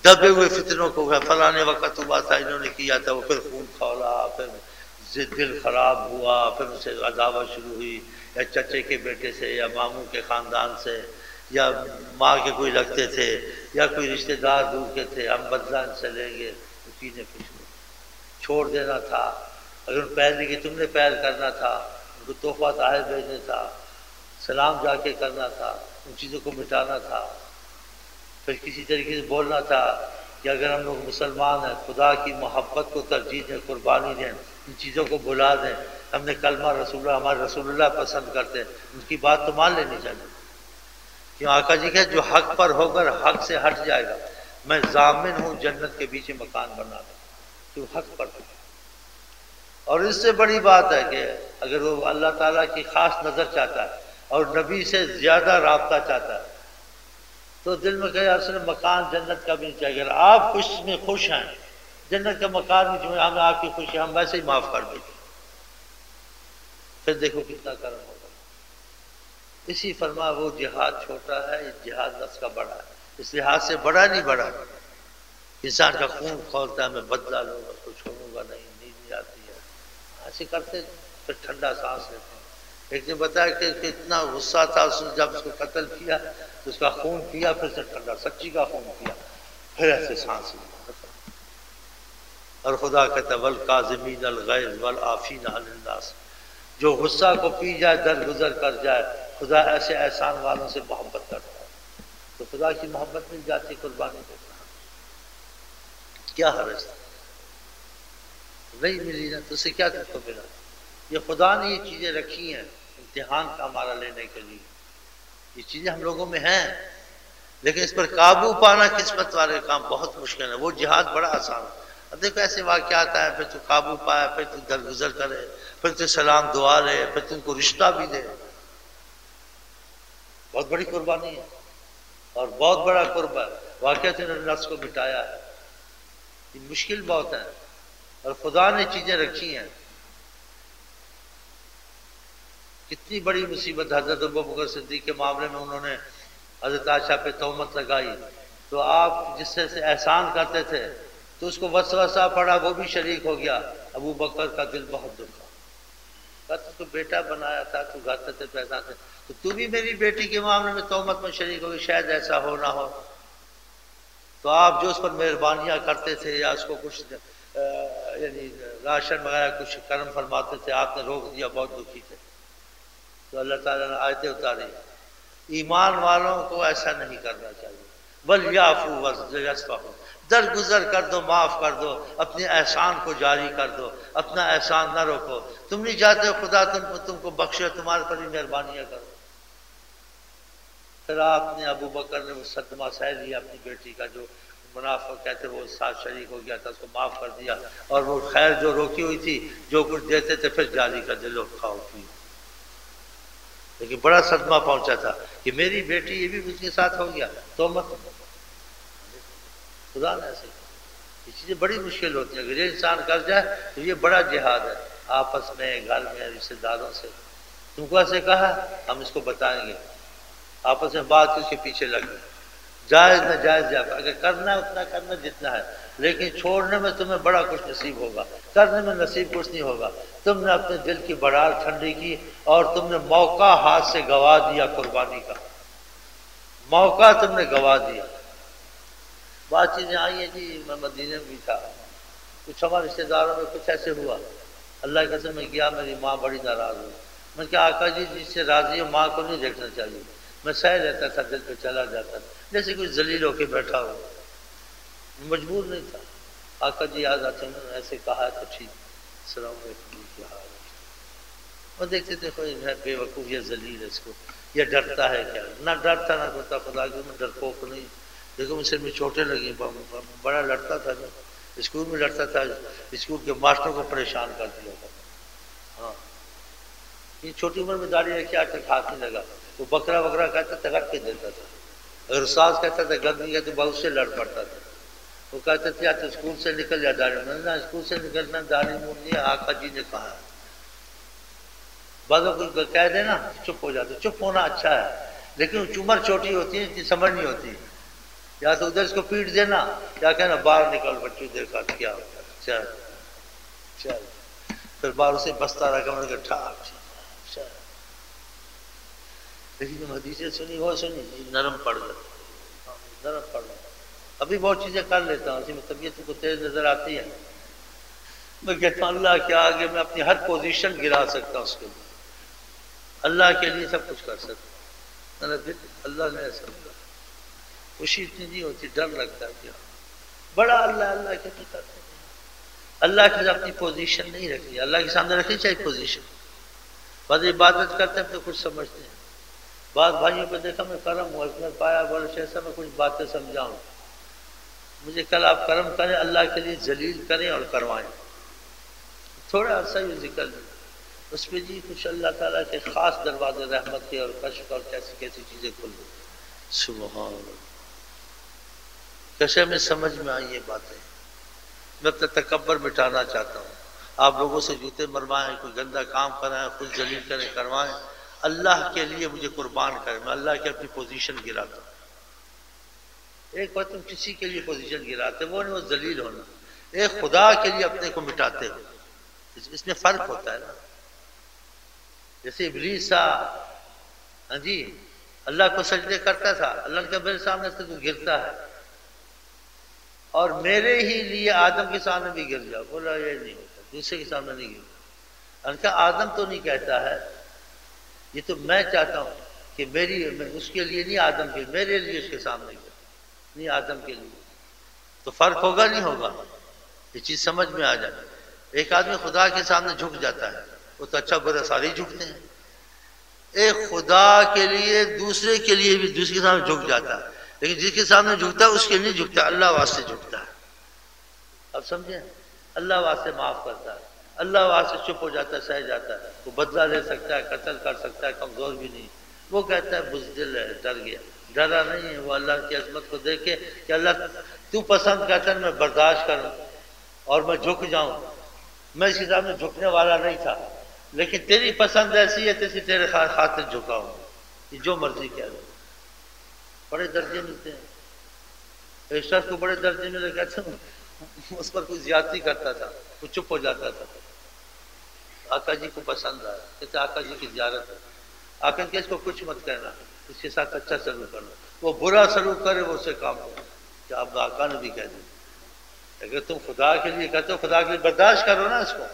S1: دبے ہوئے فتنوں کو فلانے وقت ہوا تھا انہوں نے کیا تھا، وہ پھر خون کھولا، پھر دل خراب ہوا، پھر ان سے عداوت شروع ہوئی، یا چچے کے بیٹے سے یا ماموں کے خاندان سے یا ماں کے کوئی لگتے تھے یا کوئی رشتہ دار دور کے تھے، ہم بدلہ ان سے لیں گے، چیزیں کچھ چھوڑ دینا تھا، اگر ان پہل نہیں کی تم نے پہل کرنا تھا، ان کو تحفہ تحائف بھیجنا تھا، سلام جا کے کرنا تھا، ان چیزوں کو مٹانا تھا، پھر کسی طریقے سے بولنا تھا کہ اگر ہم لوگ مسلمان ہیں خدا کی محبت کو ترجیح دیں، قربانی دیں، ان چیزوں کو بلا دیں، ہم نے کلمہ رسول اللہ، ہمارے رسول اللہ پسند کرتے ہیں، ان کی بات تو مان لینی چاہیے، کیوں آقا جی کہ جو حق پر ہو کر حق سے ہٹ جائے گا میں ضامن ہوں جنت کے پیچھے مکان بنا دوں، تو حق پر ہو۔ اور اس سے بڑی بات ہے کہ اگر وہ اللہ تعالیٰ کی خاص نظر چاہتا ہے اور نبی سے زیادہ رابطہ چاہتا ہے تو دل میں کہے اصل مکان جنت کا بھی نہیں چاہیے، اگر آپ خوش میں خوش ہیں جنت کا مکان بھی جو ہمیں آپ کی خوشی ہم ویسے ہی معاف کر دیں گے، پھر دیکھو کتنا کرم ہوگا۔ اسی فرما وہ جہاد چھوٹا ہے، جہاد نفس کا بڑا ہے، اس لحاظ سے بڑا نہیں بڑا، انسان کا خون کھولتا ہے میں بدلہ لوں گا، اس کو چھوڑوں گا نہیں، نیند نہیں آتی ہے، ایسے کرتے پھر ٹھنڈا سانس لیتے ہیں۔ ایک نے بتایا کہ اتنا غصہ تھا اس نے جب اس کو قتل کیا تو اس کا خون پیا، پھر سے ٹھنڈا سچی کا خون پیا، پھر ایسے سانس لیا۔ اور خدا کہتا والکاظمین الغیظ والعافین عن الناس، جو غصہ کو پی جائے درگزر کر جائے، خدا ایسے احسان والوں سے محبت کرتا ہے، تو خدا کی محبت مل جاتی قربانی دیتا کیا حرج ہے؟ نہیں ملی نا تو اسے کیا تم کو ملا؟ یہ خدا نے یہ چیزیں رکھی ہیں امتحان کا ہمارا لینے کے لیے، یہ چیزیں ہم لوگوں میں ہیں، لیکن اس پر قابو پانا قسمت والے کام بہت مشکل ہے، وہ جہاد بڑا آسان ہے۔ اب دیکھو ایسے واقعات آئے، پھر تو قابو پائے، پھر تو درگزر کرے، پھر تو سلام دعا لے، پھر تم کو رشتہ بھی دے، بہت بڑی قربانی ہے اور بہت بڑا قرب ہے، واقعات انہوں نے نفس کو مٹایا ہے، یہ مشکل بہت ہے اور خدا نے چیزیں رکھی ہیں۔ کتنی بڑی مصیبت حضرت ابوبکر صدیق کے معاملے میں انہوں نے حضرت عائشہ پہ تہمت لگائی، تو آپ جس سے احسان کرتے تھے تو اس کو وسوسہ پڑا، وہ بھی شریک ہو گیا، ابو بکر کا دل بہت دکھا، کہتا تو بیٹا بنایا تھا، تو گھر تھے پیدا تھے، تو بھی میری بیٹی کے معاملے میں تہمت میں شریک ہو گئی، شاید ایسا ہو نہ ہو، تو آپ جو اس پر مہربانیاں کرتے تھے یا اس کو کچھ یعنی راشن وغیرہ کچھ کرم فرماتے تھے، آپ نے روک دیا، بہت دکھی تھے، تو اللہ تعالیٰ نے آیتیں اتاری، ایمان والوں کو ایسا نہیں کرنا چاہیے، وَلْيَعْفُوا وَلْيَصْفَحُوا، درگزر کر دو، معاف کر دو، اپنے احسان کو جاری کر دو، اپنا احسان نہ روکو، تم نہیں چاہتے خدا تم کو بخشے، تمہارے پر بھی مہربانیاں کرو۔ پھر آپ نے ابو بکر نے وہ صدمہ سہ لیا اپنی بیٹی کا، جو منافق کہتے وہ ساتھ شریک ہو گیا تھا، اس کو معاف کر دیا، اور وہ خیر جو روکی ہوئی تھی جو کچھ دیتے تھے پھر جاری کر دے، لو کھاؤ پیو، لیکن بڑا صدمہ پہنچا تھا کہ میری بیٹی یہ بھی اس کے ساتھ ہو گیا، تو مت خدا نے ایسے یہ چیزیں بڑی مشکل ہوتی ہیں، اگر یہ انسان کر جائے تو یہ بڑا جہاد ہے، آپس میں گھر میں رشتہ داروں سے، تم کو ایسے کہا ہم اس کو بتائیں گے، آپس میں بات اس کے پیچھے لگ گئے، جائز نہ جائز جا، اگر کرنا ہے اتنا کرنا جتنا ہے، لیکن چھوڑنے میں تمہیں بڑا کچھ نصیب ہوگا، کرنے میں نصیب کچھ نہیں ہوگا، تم نے اپنے دل کی بڑھار ٹھنڈی کی اور تم نے موقع ہاتھ سے گوا دیا، قربانی کا موقع تم نے گوا دیا۔ بات چیزیں آئی ہیں جی، میں مدینے میں بھی تھا، کچھ ہمارے رشتے داروں میں کچھ ایسے ہوا، اللہ کی قسم میں گیا، میری ماں بڑی ناراض ہوئی، میں کہا آقا جی جس سے راضی ہو ماں کو نہیں دیکھنا چاہیے، میں سہ لیتا تھا، دل پہ چلا جاتا تھا، جیسے کوئی ذلیل ہو کے بیٹھا ہو، مجبور نہیں تھا، آقا جی یاد آتے ہیں ایسے کہا تو ٹھیک، السلام علیکم کیا حال ہے، وہ دیکھتے تھے کوئی بے وقوف یا ذلیل ہے، اس کو یہ ڈرتا ہے کیا، نہ ڈرتا نہ کرتا، خدا کے میں ڈرپوک نہیں، دیکھو مجھ سے میں چوٹیں لگی، بڑا لڑتا تھا، اسکول میں لڑتا تھا، اسکول کے ماسٹروں کو پریشان کر دیا تھا، ہاں یہ چھوٹی عمر میں داڑھی رکھی آج تک ہاتھ نہیں لگا، وہ بکرا وکرا کہتا تھا رکھ کے دیتا تھا، اگر استاد کہتا تھا گند نہیں تو بہت سے لڑ پڑتا تھا، وہ کہتے تھے یا تو اسکول سے نکل جا داڑھی، میں نے اسکول سے نکلنا داڑھی مونی آقا جی نے کہا، بعض کوئی کہہ دے نا چپ ہو جاتے، چپ ہونا اچھا ہے، لیکن عمر چھوٹی ہوتی ہے اتنی سمجھ نہیں ہوتی، یا تو ادھر اس کو پیٹ دینا یا کہنا باہر نکل بچوں دیکھا کیا ہوتا ہے، چل چل، پھر باہر اسے بستا رہا کہ میں نے کہا ٹھاک چل، لیکن جب حدیثیں سنی وہ سنی نرم پڑ گئے، نرم پڑ گئے۔ ابھی بہت چیزیں کر لیتا ہوں، اسی میں طبیعت کو تیز نظر آتی ہے، میں کہتا ہوں اللہ کے آگے میں اپنی ہر پوزیشن گرا سکتا ہوں، اس کے لیے اللہ کے لیے سب کچھ کر سکتا ہوں۔ اللہ نے ایسا کیا، خوشی اتنی نہیں ہوتی، ڈر لگتا ہے کیا بڑا اللہ اللہ کے نہیں کرتے، اللہ کے اپنی پوزیشن نہیں رکھنی، اللہ کے سامنے رکھنی چاہیے پوزیشن۔ بعض عبادت کرتے ہیں تو کچھ سمجھتے ہیں، بعض بھائیوں کو دیکھا میں کرم ہوا اس میں پایا بولے ایسا میں کچھ باتیں سمجھاؤں، مجھے کل آپ کرم کریں اللہ کے لیے ذلیل کریں اور کروائیں، تھوڑا عرصہ یہ ذکر دیں اس پہ جی کچھ اللہ تعالیٰ کے خاص دروازے رحمت کے اور کشف اور کیسی کیسی چیزیں کھل گئی، سبحان اللہ، کیسے ہمیں سمجھ میں آئی یہ باتیں۔ میں اپنا تکبر مٹانا چاہتا ہوں، آپ لوگوں سے جوتے مروائیں، کوئی گندا کام کرائیں، خود ذلیل کریں کروائیں، اللہ کے لیے مجھے قربان کریں، میں اللہ کی اپنی پوزیشن گراتا ہوں۔ ایک بار تم کسی کے لیے پوزیشن گراتے وہ نہیں، وہ ذلیل ہونا، ایک خدا کے لیے اپنے کو مٹاتے ہو، اس میں فرق ہوتا ہے نا۔ جیسے ابلیس تھا، ہاں جی اللہ کو سجدے کرتا تھا، اللہ نے کہا میرے سامنے سے تو گرتا ہے اور میرے ہی لیے آدم کے سامنے بھی گر جاؤ، بولا یہ نہیں ہوتا، دوسرے کے سامنے نہیں گرتا۔ اللہ کہا آدم تو نہیں کہتا ہے، یہ تو میں چاہتا ہوں کہ میری اس کے لیے نہیں، آدم کے میرے لیے اس کے سامنے گر نہیں، آدم کے لیے، تو فرق ہوگا نہیں ہوگا، یہ چیز سمجھ میں آ جائے۔ ایک آدمی خدا کے سامنے جھک جاتا ہے، وہ تو اچھا برا سارے جھکتے ہیں، ایک خدا کے لیے دوسرے کے لیے بھی دوسرے کے سامنے جھک جاتا ہے، لیکن جس کے سامنے جھکتا ہے اس کے لیے نہیں جھکتا، اللہ واسطے جھکتا ہے۔ اب سمجھیں، اللہ واسطے معاف کرتا ہے، اللہ واسطے چپ ہو جاتا ہے، سہ جاتا ہے، وہ بدلہ لے سکتا ہے، قتل کر سکتا ہے، کمزور بھی نہیں، وہ کہتا ہے بزدل ہے، ڈر گیا، ڈرا نہیں ہے، وہ اللہ کی عظمت کو دیکھے کہ اللہ تو پسند کرتا ہے میں برداشت کروں اور میں جھک جاؤں، میں اس کے سامنے جھکنے والا نہیں تھا، لیکن تیری پسند ایسی ہے تیسی تیرے خاطر جھکا ہوں، یہ جو مرضی کہہ لو۔ بڑے درجے ملتے ہیں، ایک شخص کو بڑے درجے ملے، کہتے ہیں اس پر کوئی زیادتی کرتا تھا، وہ چپ ہو جاتا تھا، آقا جی کو پسند آیا، کہتے آقا جی کی زیارت ہے، آقا کہ اس کو کچھ مت کہنا، اس کے ساتھ اچھا سلوک کرنا، وہ برا سلوک کرے وہ اسے کام کرنا، کہ آپ آقا نے بھی کہہ دیا، اگر تم خدا کے لیے کہتے ہو خدا کے لیے برداشت کرو نا اس کو۔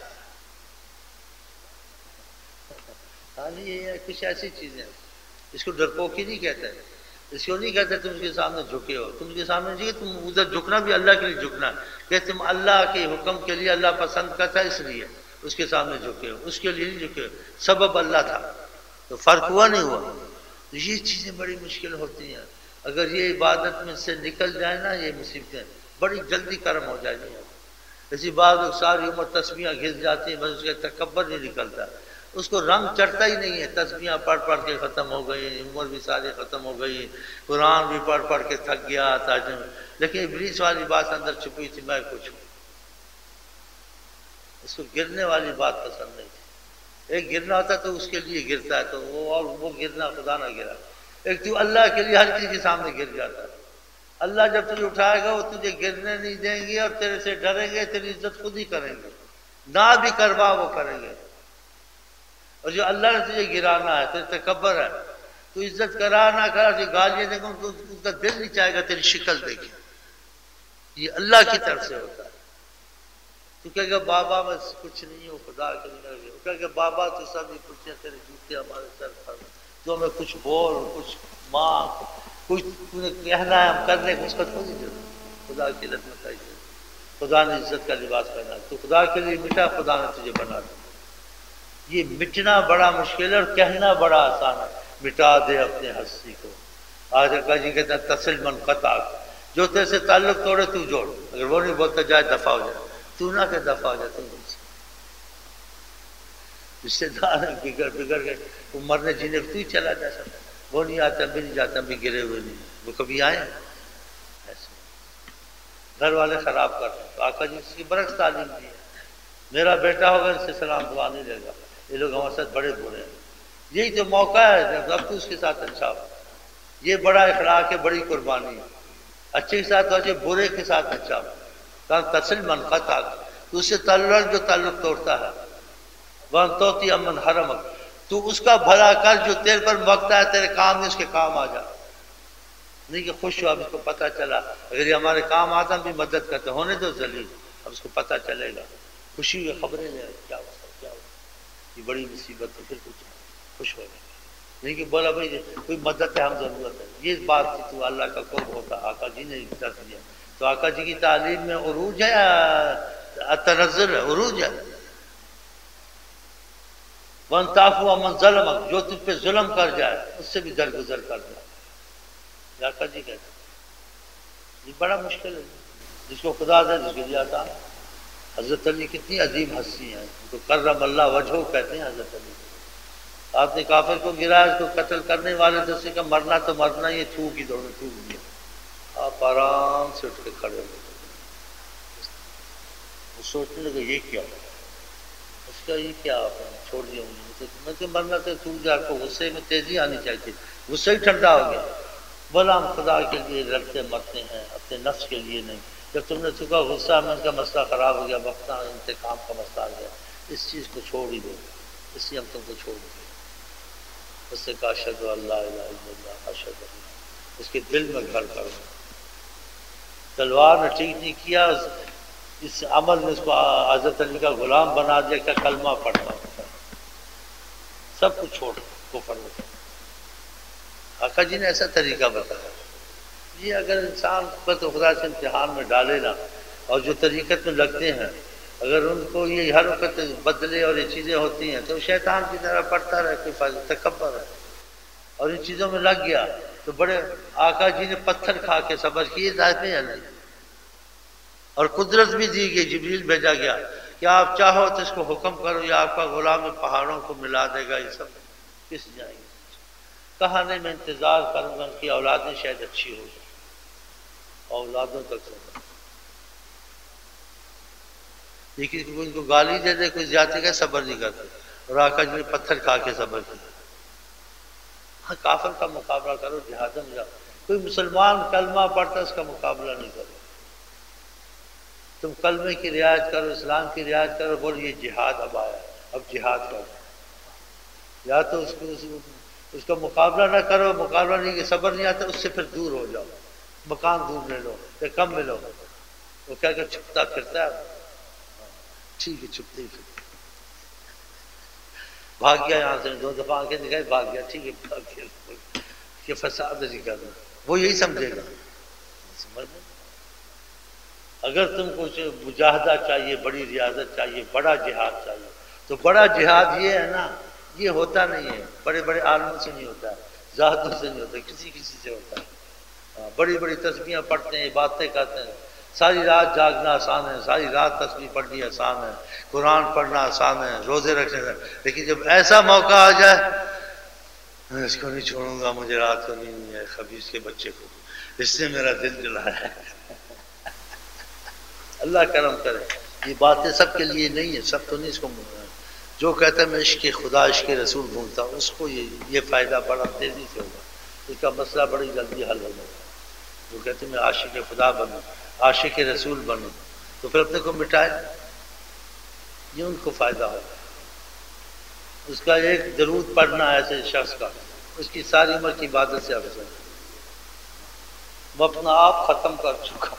S1: ہاں جی یہ کچھ ایسی چیزیں، اس کو ڈرپوکی نہیں کہتے، اس کو نہیں کہتے تم اس کے سامنے جھکے ہو، تم اس کے سامنے جھکے، تم ادھر جھکنا بھی اللہ کے لیے جھکنا، کہ تم اللہ کے حکم کے لیے، اللہ پسند کرتا ہے اس لیے اس کے سامنے جھکے ہو، اس کے لیے نہیں جھکے ہو، سبب اللہ تھا، تو فرق ہوا نہیں ہوا۔ یہ چیزیں بڑی مشکل ہوتی ہیں، اگر یہ عبادت میں سے نکل جائے نا یہ مصیبتیں بڑی جلدی کرم ہو جائیں گی۔ اسی بعد ساری عمر تسبیحاں گھس جاتی ہیں، بس اس کا تکبر نہیں نکلتا، اس کو رنگ چڑھتا ہی نہیں ہے، تسبیحاں پڑھ پڑھ کے ختم ہو گئی، عمر بھی ساری ختم ہو گئی، قرآن بھی پڑھ پڑھ کے تھک گیا، لیکن ابلیس والی بات اندر چھپی تھی، میں کچھ ہوں، اس کو گرنے والی بات پسند نہیں تھی۔ ایک گرنا ہوتا تو اس کے لیے گرتا ہے، تو وہ گرنا خدا نہ گرا، ایک تو اللہ کے لیے ہر چیز کے سامنے گر جاتا ہے، اللہ جب تجھے اٹھائے گا وہ تجھے گرنے نہیں دیں گے اور تیرے سے ڈریں گے، تیری عزت خود ہی کریں گے، نہ بھی کروا وہ کریں گے، اور جو اللہ نے تجھے گرانا ہے تیرے تکبر ہے، تو عزت کرا نہ کرا، جو گالیاں دے گا ان کا دل نہیں چاہے گا تیری شکل دیکھے، یہ اللہ کی طرف سے ہوتا ہے۔ تو کہے گا بابا میں کچھ نہیں ہوں، خدا کے لیے کہے گا بابا تو سب ہی کچھ ہے، تیرے جوتے ہمارے سر پر، تو ہمیں کچھ بول، کچھ مانگ، کچھ کہنا ہے ہم کرنے کو، اس کا تھوڑی ضرورت، خدا کی رحمت آئی، خدا نے عزت کا لباس پہنا، تو خدا کے لیے مٹا، خدا نے تجھے بنا دیا۔ یہ مٹنا بڑا مشکل ہے اور کہنا بڑا آسان ہے، مٹا دے اپنے ہستی کو۔ آج کا جی کہتے ہیں تصل من قطع، جو تیرے سے تعلق توڑے تو جوڑ، اگر وہ نہیں بولتا جائے دفع ہو جائے، تو نہ کہ دفع ہو جائے، تم رشتے دار بگڑ گئے، وہ مرنے جینے تو ہی چلا جا سکتا، وہ نہیں آتا بھی نہیں جاتا بھی گرے ہوئے نہیں، وہ کبھی آئے ایسے گھر والے خراب کرتے ہیں، تو آقا جی اس کی برعکس تعلیم دی ہے، میرا بیٹا ہوگا اس سے سلام دعا نہیں لے گا، یہ لوگ ہمارے ساتھ بڑے برے ہیں، یہی تو موقع ہے اب تو اس کے ساتھ اچھا ہو، یہ بڑا اخلاق ہے، بڑی قربانی ہے، اچھے کے ساتھ اچھے، برے کے ساتھ اچھا ہو. کہاں تصل من قطع، تو اس سے تعلق جو تعلق توڑتا ہے. وَأَن تُعْطِيَ مَنْ حَرَمَكَ، تو اس کا بھلا کر جو تیرے پر وقت ہے، تیرے کام میں اس کے کام آ جا. نہیں کہ خوش ہو اب اس کو پتہ چلا، اگر یہ ہمارے کام آتا بھی مدد کرتے ہونے تو ذلیل، اب اس کو پتہ چلے گا. خوشی ہوئی خبریں لے کیا ہوا کیا ہوا، یہ بڑی مصیبت ہے. پھر کچھ خوش ہو گئے. نہیں کہ بولا بھائی کوئی مدد ہے، ہم ضرورت ہے. یہ بات کہ تو اللہ کا قرب ہوتا آقا جی نے درس دیا. تو آقا جی کی تعلیم میں عروج ہے یا تنزل ہے؟ عروج ہے. وَأَن تَعْفُوَ عَمَّنْ ظَلَمَكَ، جو تجھ پہ ظلم کر جائے اس سے بھی درگزر کر جائے. آقا جی کہتے ہیں یہ بڑا مشکل ہے. جس کو خدا دے جس کے لیے آتا. حضرت علی کتنی عظیم ہستی ہیں، تو کرم اللہ وجہہ کہتے ہیں حضرت علی. آپ نے کافر کو گرایا، اس کو قتل کرنے والے تو سے کہ مرنا تو مرنا، یہ تھوک ہی دوڑے تھوک دیا. آپ آرام سے اٹھ کے کھڑے ہو گئے. وہ سوچنے لگے یہ کیا ہوا، اس کا یہ کیا آپ نے چھوڑ دیا مجھے. میں کہ مرنا تو تھوک دیا. آپ کو غصے میں تیزی آنی چاہیے، غصہ ہی ٹھنڈا ہو گیا. بولا ہم خدا کے لیے لڑتے مرتے ہیں، اپنے نفس کے لیے نہیں. جب تم نے چکا غصہ میں ان کا مسئلہ خراب ہو گیا، وقت انتقام کا مسئلہ آ گیا. اس چیز کو چھوڑ ہی دو، اس لیے ہم تم کو چھوڑ دیں. اس نے کہا اشہد ان لا الہ الا اللہ اشہد ان، اس کے دل میں گھر کر دو. تلوار نے ٹھیک نہیں کیا، اس عمل میں اس کو حضرت علی کا غلام بنا دیا کہ کلمہ پڑھتا ہوں، سب کچھ چھوڑ کفر میں. آقا جی نے ایسا طریقہ بتایا. یہ اگر انسان کو تو خدا سے امتحان میں ڈالے نا، اور جو طریقت میں لگتے ہیں اگر ان کو یہ ہر وقت بدلے اور یہ چیزیں ہوتی ہیں تو شیطان کی طرح پڑھتا رہے، کوئی فائدہ تکبر ہے. اور ان چیزوں میں لگ گیا تو بڑے آقا جی نے پتھر کھا کے صبر کیے ذاتے ہیں نہیں. اور قدرت بھی دی گئی، جبریل بھیجا گیا کہ آپ چاہو تو اس کو حکم کرو، یا آپ کا غلام پہاڑوں کو ملا دے گا. یہ سب کس جائیں گے. کہا نہیں میں انتظار کروں گا ان کی اولادیں شاید اچھی ہو جائیں، اولادوں تک سمجھ. لیکن کوئی ان کو گالی دے دے، کوئی زیادتی کا صبر نہیں کرتے. اور آقا جی نے پتھر کھا کے صبر کیا. ہاں کافر کا مقابلہ کرو، جہاد میں جاؤ. کوئی مسلمان کلمہ پڑھتا اس کا مقابلہ نہیں کرو. تم کلمے کی رعایت کرو، اسلام کی رعایت کرو. بول یہ جہاد اب آیا، اب جہاد کرو. یا تو اس کا مقابلہ نہ کرو. مقابلہ نہیں کہ صبر نہیں آتا، اس سے پھر دور ہو جاؤ. مکان دور لے لو یا کم ملو. وہ کیا کہ چھپتا پھرتا ہے. ٹھیک ہے چھپتے ہی پھرتے بھاگ گیا یہاں سے، 2 دفعہ آنکھیں دکھائی بھاگ گیا. ٹھیک ہے بھاگ گیا کہ فساد نہیں کرنا. وہ یہی سمجھے گا. سمجھ لیں. اگر تم کو مجاہدہ چاہیے، بڑی ریاضت چاہیے، بڑا جہاد چاہیے، تو بڑا جہاد یہ ہے نا، یہ ہوتا نہیں ہے. بڑے بڑے عالموں سے نہیں ہوتا ہے، زاہدوں سے نہیں ہوتا، کسی سے ہوتا ہے. بڑی بڑی تسبیحیں پڑھتے ہیں، باتیں کرتے ہیں. ساری رات جاگنا آسان ہے، ساری رات تسبیح پڑھنی آسان ہے، قرآن پڑھنا آسان ہے، روزے رکھنے کا. لیکن جب ایسا موقع آ جائے میں اس کو نہیں چھوڑوں گا، مجھے رات کو نہیں ہے، خبیث کے بچے کو اس نے میرا دل جلایا ہے. اللہ کرم کرے. یہ باتیں سب کے لیے نہیں ہے، سب تو نہیں اس کو. جو کہتا ہے میں عشق خدا عشق رسول ڈھونڈتا ہوں، اس کو یہ فائدہ بڑا تیزی سے ہوگا، اس کا مسئلہ بڑی جلدی حل ہو جائے. جو کہتے ہیں میں عاشق خدا بنوں، عاشق رسول بنوں، تو پھر اپنے کو مٹائے. یہ ان کو فائدہ ہوگا. اس کا ایک درود پڑھنا ایسے شخص کا اس کی ساری عمر کی عبادت سے افضل ہے. وہ اپنا آپ ختم کر چکا.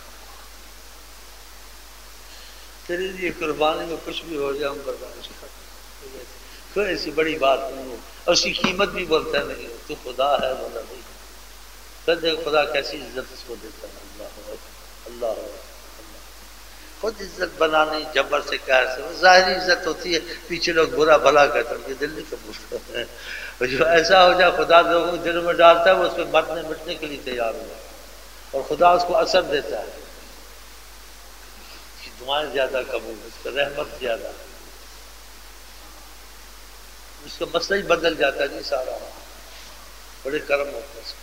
S1: تیرے لیے قربانی میں کچھ بھی ہو جائے ہم برداشت کرتے. کوئی ایسی بڑی بات نہیں ہے. اور اس کی قیمت بھی بولتا ہے نہیں. تو خدا ہے بولا نہیں. پھر دیکھ خدا کیسی عزت اس کو دیتا ہے. اللہ اللہ خود عزت بنانی جبر سے قہر سے. وہ ظاہری عزت ہوتی ہے، پیچھے لوگ برا بھلا کہتے ہیں، دل نہیں قبول کرتے ہیں. اور جو ایسا ہو جائے خدا لوگوں کے دلوں میں ڈالتا ہے، وہ اس پہ مرنے مٹنے کے لیے تیار ہو جائے. اور خدا اس کو اثر دیتا ہے. اس کی دعائیں زیادہ قبول، اس کا رحمت زیادہ، اس کا مسئلہ ہی بدل جاتا ہے جی سارا. بڑے کرم ہوتے ہیں.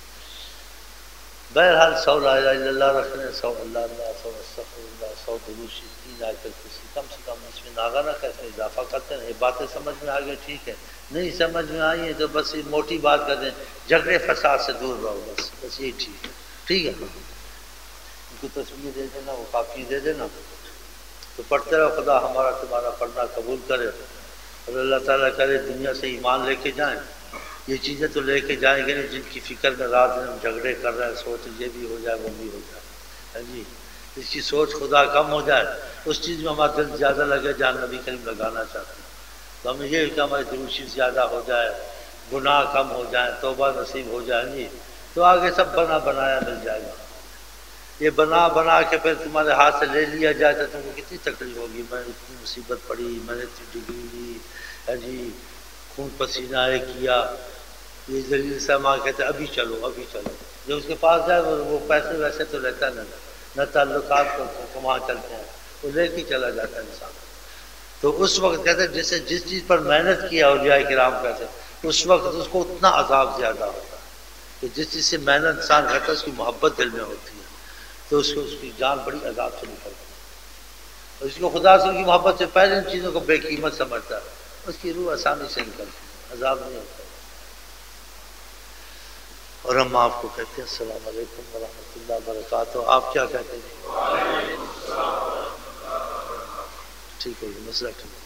S1: بہرحال 100 لا الہ الا اللہ رکھنے، 100 اللہ اللہ، 100 استغفر اللہ، 100 درود شریف، 3 آیت الکرسی، کم سے کم اس میں ناغہ کا اس میں اضافہ کرتے ہیں. یہ باتیں سمجھ میں آ گئی ٹھیک ہے، نہیں سمجھ میں آئی ہے تو بس یہ موٹی بات کر دیں، جھگڑے فساد سے دور رہو، بس یہی ٹھیک ہے. ٹھیک ہے. کو تصویر دے دینا، وہ کافی دے دینا، تو پڑھتے رہو، خدا ہمارا تمہارا پڑھنا قبول کرے، اور اللہ تعالیٰ کرے دنیا سے ایمان لے کے جائیں۔ یہ چیزیں تو لے کے جائیں گے نہیں جن کی فکر میں رات میں ہم جھگڑے کر رہے ہیں، سوچ یہ بھی ہو جائے وہ بھی ہو جائے، ہاں جی، اس کی سوچ خدا کم ہو جائے، اس چیز میں ہمارا دل زیادہ لگے جہاں نبی کریم لگانا چاہتے ہیں، تو ہمیں یہ کہ ہماری دروشی زیادہ ہو جائے، گناہ کم ہو جائیں، توبہ نصیب ہو جائیں گی، تو آگے سب بنا بنایا مل جائے گا۔ یہ بنا بنا کے پھر تمہارے ہاتھ سے لے لیا جائے تو تم کو کتنی تکلیف ہوگی، میں نے اتنی مصیبت پڑی، میں نے اتنی ڈگری لی، ہے جی، خون پسینہ ہے کیا، یہ ذلیل سا ماں کہتے ابھی چلو ابھی چلو، جو اس کے پاس جائے وہ پیسے ویسے تو لیتا نہیں، نہ تعلقات کو وہاں چلتے ہیں، وہ لے کے چلا جاتا ہے انسان۔ تو اس وقت کہتے ہیں جس چیز پر محنت کیا اولیاء کرام کہتے ہیں اس وقت اس کو اتنا عذاب زیادہ ہوتا ہے کہ جس چیز سے محنت انسان کرتا ہے اس کی محبت دل میں ہوتی ہے تو اس کی جان بڑی عذاب سے نکلتی ہے، اور اس کو خدا سے کی محبت سے پہلے ان چیزوں کو بے قیمت سمجھتا ہے، اس کی روح آسانی سے نکلتی ہے، عذاب نہیں ہوتا۔ اور ہم آپ کو کہتے ہیں السلام علیکم ورحمۃ اللہ وبرکاتہ، آپ کیا کہتے ہیں؟ ٹھیک ہے، مسئلہ ٹھیک ہے۔